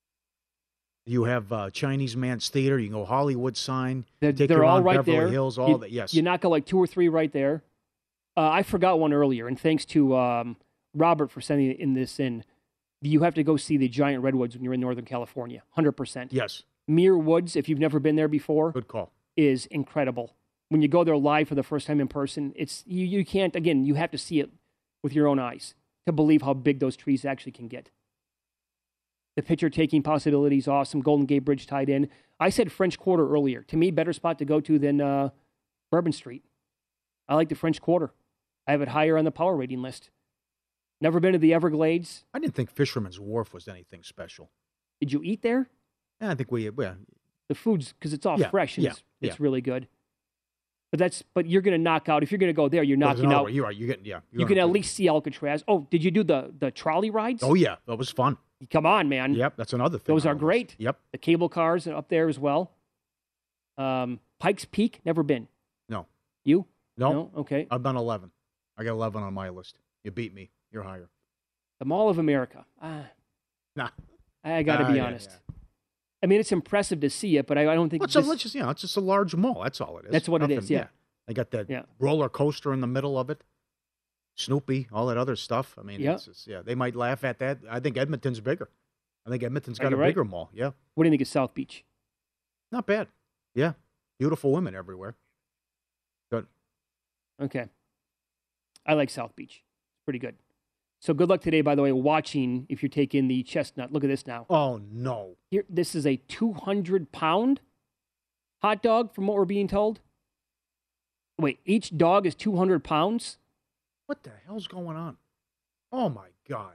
You have uh, Chinese Man's Theater. You can go Hollywood Sign. They're, take they're you all around right Beverly there. Hills, all you, that. Yes, you knock out like two or three right there. Uh, I forgot one earlier, and thanks to um, Robert for sending in this in. You have to go see the giant redwoods when you're in Northern California. one hundred percent. Yes. Muir Woods, if you've never been there before, good call, is incredible. When you go there live for the first time in person, it's you, you can't, again, you have to see it with your own eyes to believe how big those trees actually can get. The picture-taking possibility is awesome. Golden Gate Bridge tied in. I said French Quarter earlier. To me, better spot to go to than uh, Bourbon Street. I like the French Quarter. I have it higher on the power rating list. Never been to the Everglades. I didn't think Fisherman's Wharf was anything special. Did you eat there? Yeah, I think we. Yeah. The food's, because it's all Yeah, fresh and yeah, it's, it's yeah. really good. But that's but you're going to knock out, if you're going to go there, you're There's knocking another out. way. You're right. You're getting, yeah. You can at least see Alcatraz. Oh, did you do the, the trolley rides? Oh, yeah. That was fun. Come on, man. Yep, that's another thing. Those on are the great. list. Yep. The cable cars are up there as well. Um, Pikes Peak, never been. No. You? No. No? Okay. I've done eleven. I got eleven on my list. You beat me. You're higher. The Mall of America. Ah, Nah. I got to Ah, be yeah, honest. yeah. I mean, it's impressive to see it, but I, I don't think Well, it's, this, a, it's just, you know, it's just a large mall. That's all it is. That's what it Nothing- is, yeah. They got that Yeah. roller coaster in the middle of it. Snoopy, all that other stuff. I mean, Yeah. it's just, yeah, they might laugh at that. I think Edmonton's bigger. I think Edmonton's Are got you a right? bigger mall. Yeah. What do you think of South Beach? Not bad. Yeah. Beautiful women everywhere. Good. Okay. I like South Beach. It's pretty good. So good luck today, by the way, watching if you're taking the chestnut. Look at this now. Oh, no. Here, this is a two hundred pound hot dog, from what we're being told. Wait, each dog is two hundred pounds? What the hell's going on? Oh, my God.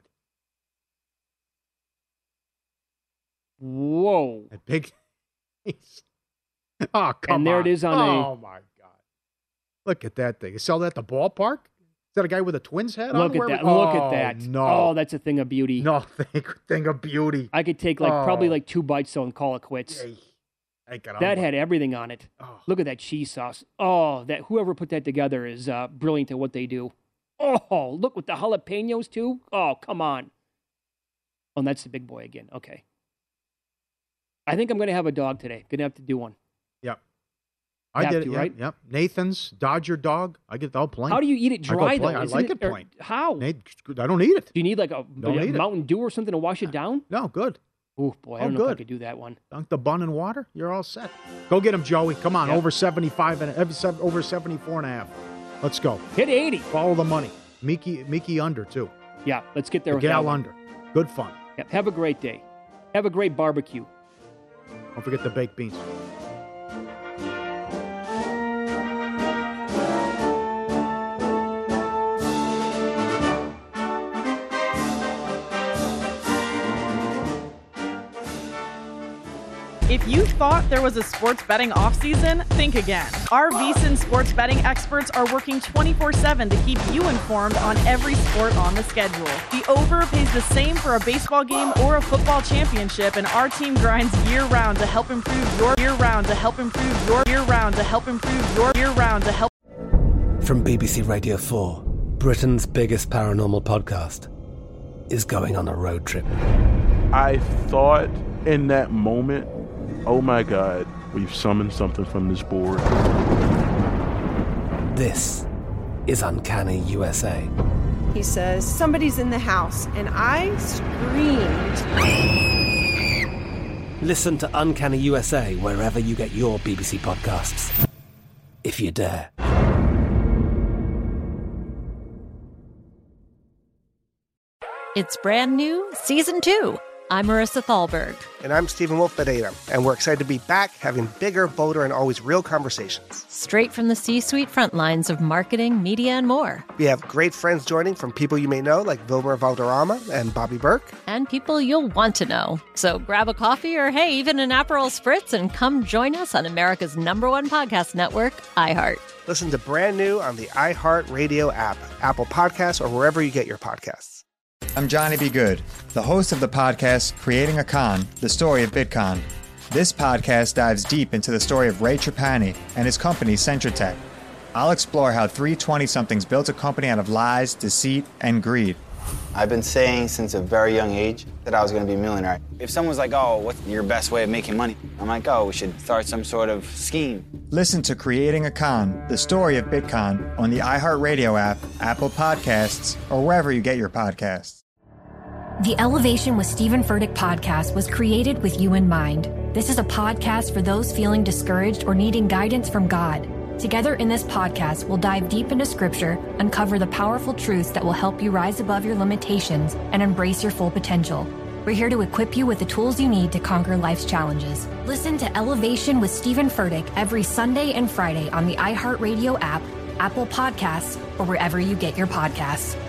Whoa. A big. Oh, come And there on. it is on oh, a- my God. Look at that thing. You sell that at the ballpark? Is that a guy with a Twins hat on? Look at Where that. we- Look Oh, at that. No. Oh, that's a thing of beauty. No, thing, thing of beauty. I could take like Oh. probably like two bites so and call it quits. I got That had everything on it. Look at that cheese sauce. Oh, that whoever put that together is uh, brilliant at what they do. Oh, look with the jalapenos too. Oh, come on. Oh, and that's the big boy again. Okay. I think I'm going to have a dog today. Going to have to do one. Yep. I Have did to, it, yeah, right? Yep. Nathan's Dodger dog. I get the whole plain. How do you eat it I go dry plain. though? I Isn't like it, it or- plain. How? Nate, I don't eat it. Do you need like a, Don't a eat it. Mountain Dew or something to wash it down? No, good. Oh boy, I Oh, don't know if I good. could do that one. Dunk the bun in water. You're all set. Go get him, Joey. Come on. Yep. Over seventy-five and over sev- over seventy-four and a half. Let's go. Hit eighty. Follow the money. Mickey, Mickey under too. Yeah, let's get there. The with that gal one. under. Good fun. Yep. Have a great day. Have a great barbecue. Don't forget the baked beans. If you thought there was a sports betting offseason, think again. Our VSiN sports betting experts are working twenty-four seven to keep you informed on every sport on the schedule. The over pays the same for a baseball game or a football championship, and our team grinds year-round to help improve your year-round to help improve your year-round to help improve your year-round to help. From B B C Radio four, Britain's biggest paranormal podcast is going on a road trip. I thought in that moment, oh my God, we've summoned something from this board. This is Uncanny U S A. He says, somebody's in the house, and I screamed. Listen to Uncanny U S A wherever you get your B B C podcasts, if you dare. It's brand new, season two. I'm Marissa Thalberg. And I'm Stephen Wolf Bedeta, and we're excited to be back having bigger, bolder, and always real conversations. Straight from the C-suite front lines of marketing, media, and more. We have great friends joining from people you may know, like Vilmer Valderrama and Bobby Burke. And people you'll want to know. So grab a coffee or, hey, even an Aperol Spritz and come join us on America's number one podcast network, iHeart. Listen to Brand New on the iHeartRadio app, Apple Podcasts, or wherever you get your podcasts. I'm Johnny B. Good, the host of the podcast Creating a Con, the story of Bitcoin. This podcast dives deep into the story of Ray Trapani and his company, Centratech. I'll explore how three twenty-somethings built a company out of lies, deceit, and greed. I've been saying since a very young age that I was going to be a millionaire. If someone's like, oh, what's your best way of making money? I'm like, oh, we should start some sort of scheme. Listen to Creating a Con, the story of Bitcoin, on the iHeartRadio app, Apple Podcasts, or wherever you get your podcasts. The Elevation with Stephen Furtick podcast was created with you in mind. This is a podcast for those feeling discouraged or needing guidance from God. Together in this podcast, we'll dive deep into Scripture, uncover the powerful truths that will help you rise above your limitations and embrace your full potential. We're here to equip you with the tools you need to conquer life's challenges. Listen to Elevation with Stephen Furtick every Sunday and Friday on the iHeartRadio app, Apple Podcasts, or wherever you get your podcasts.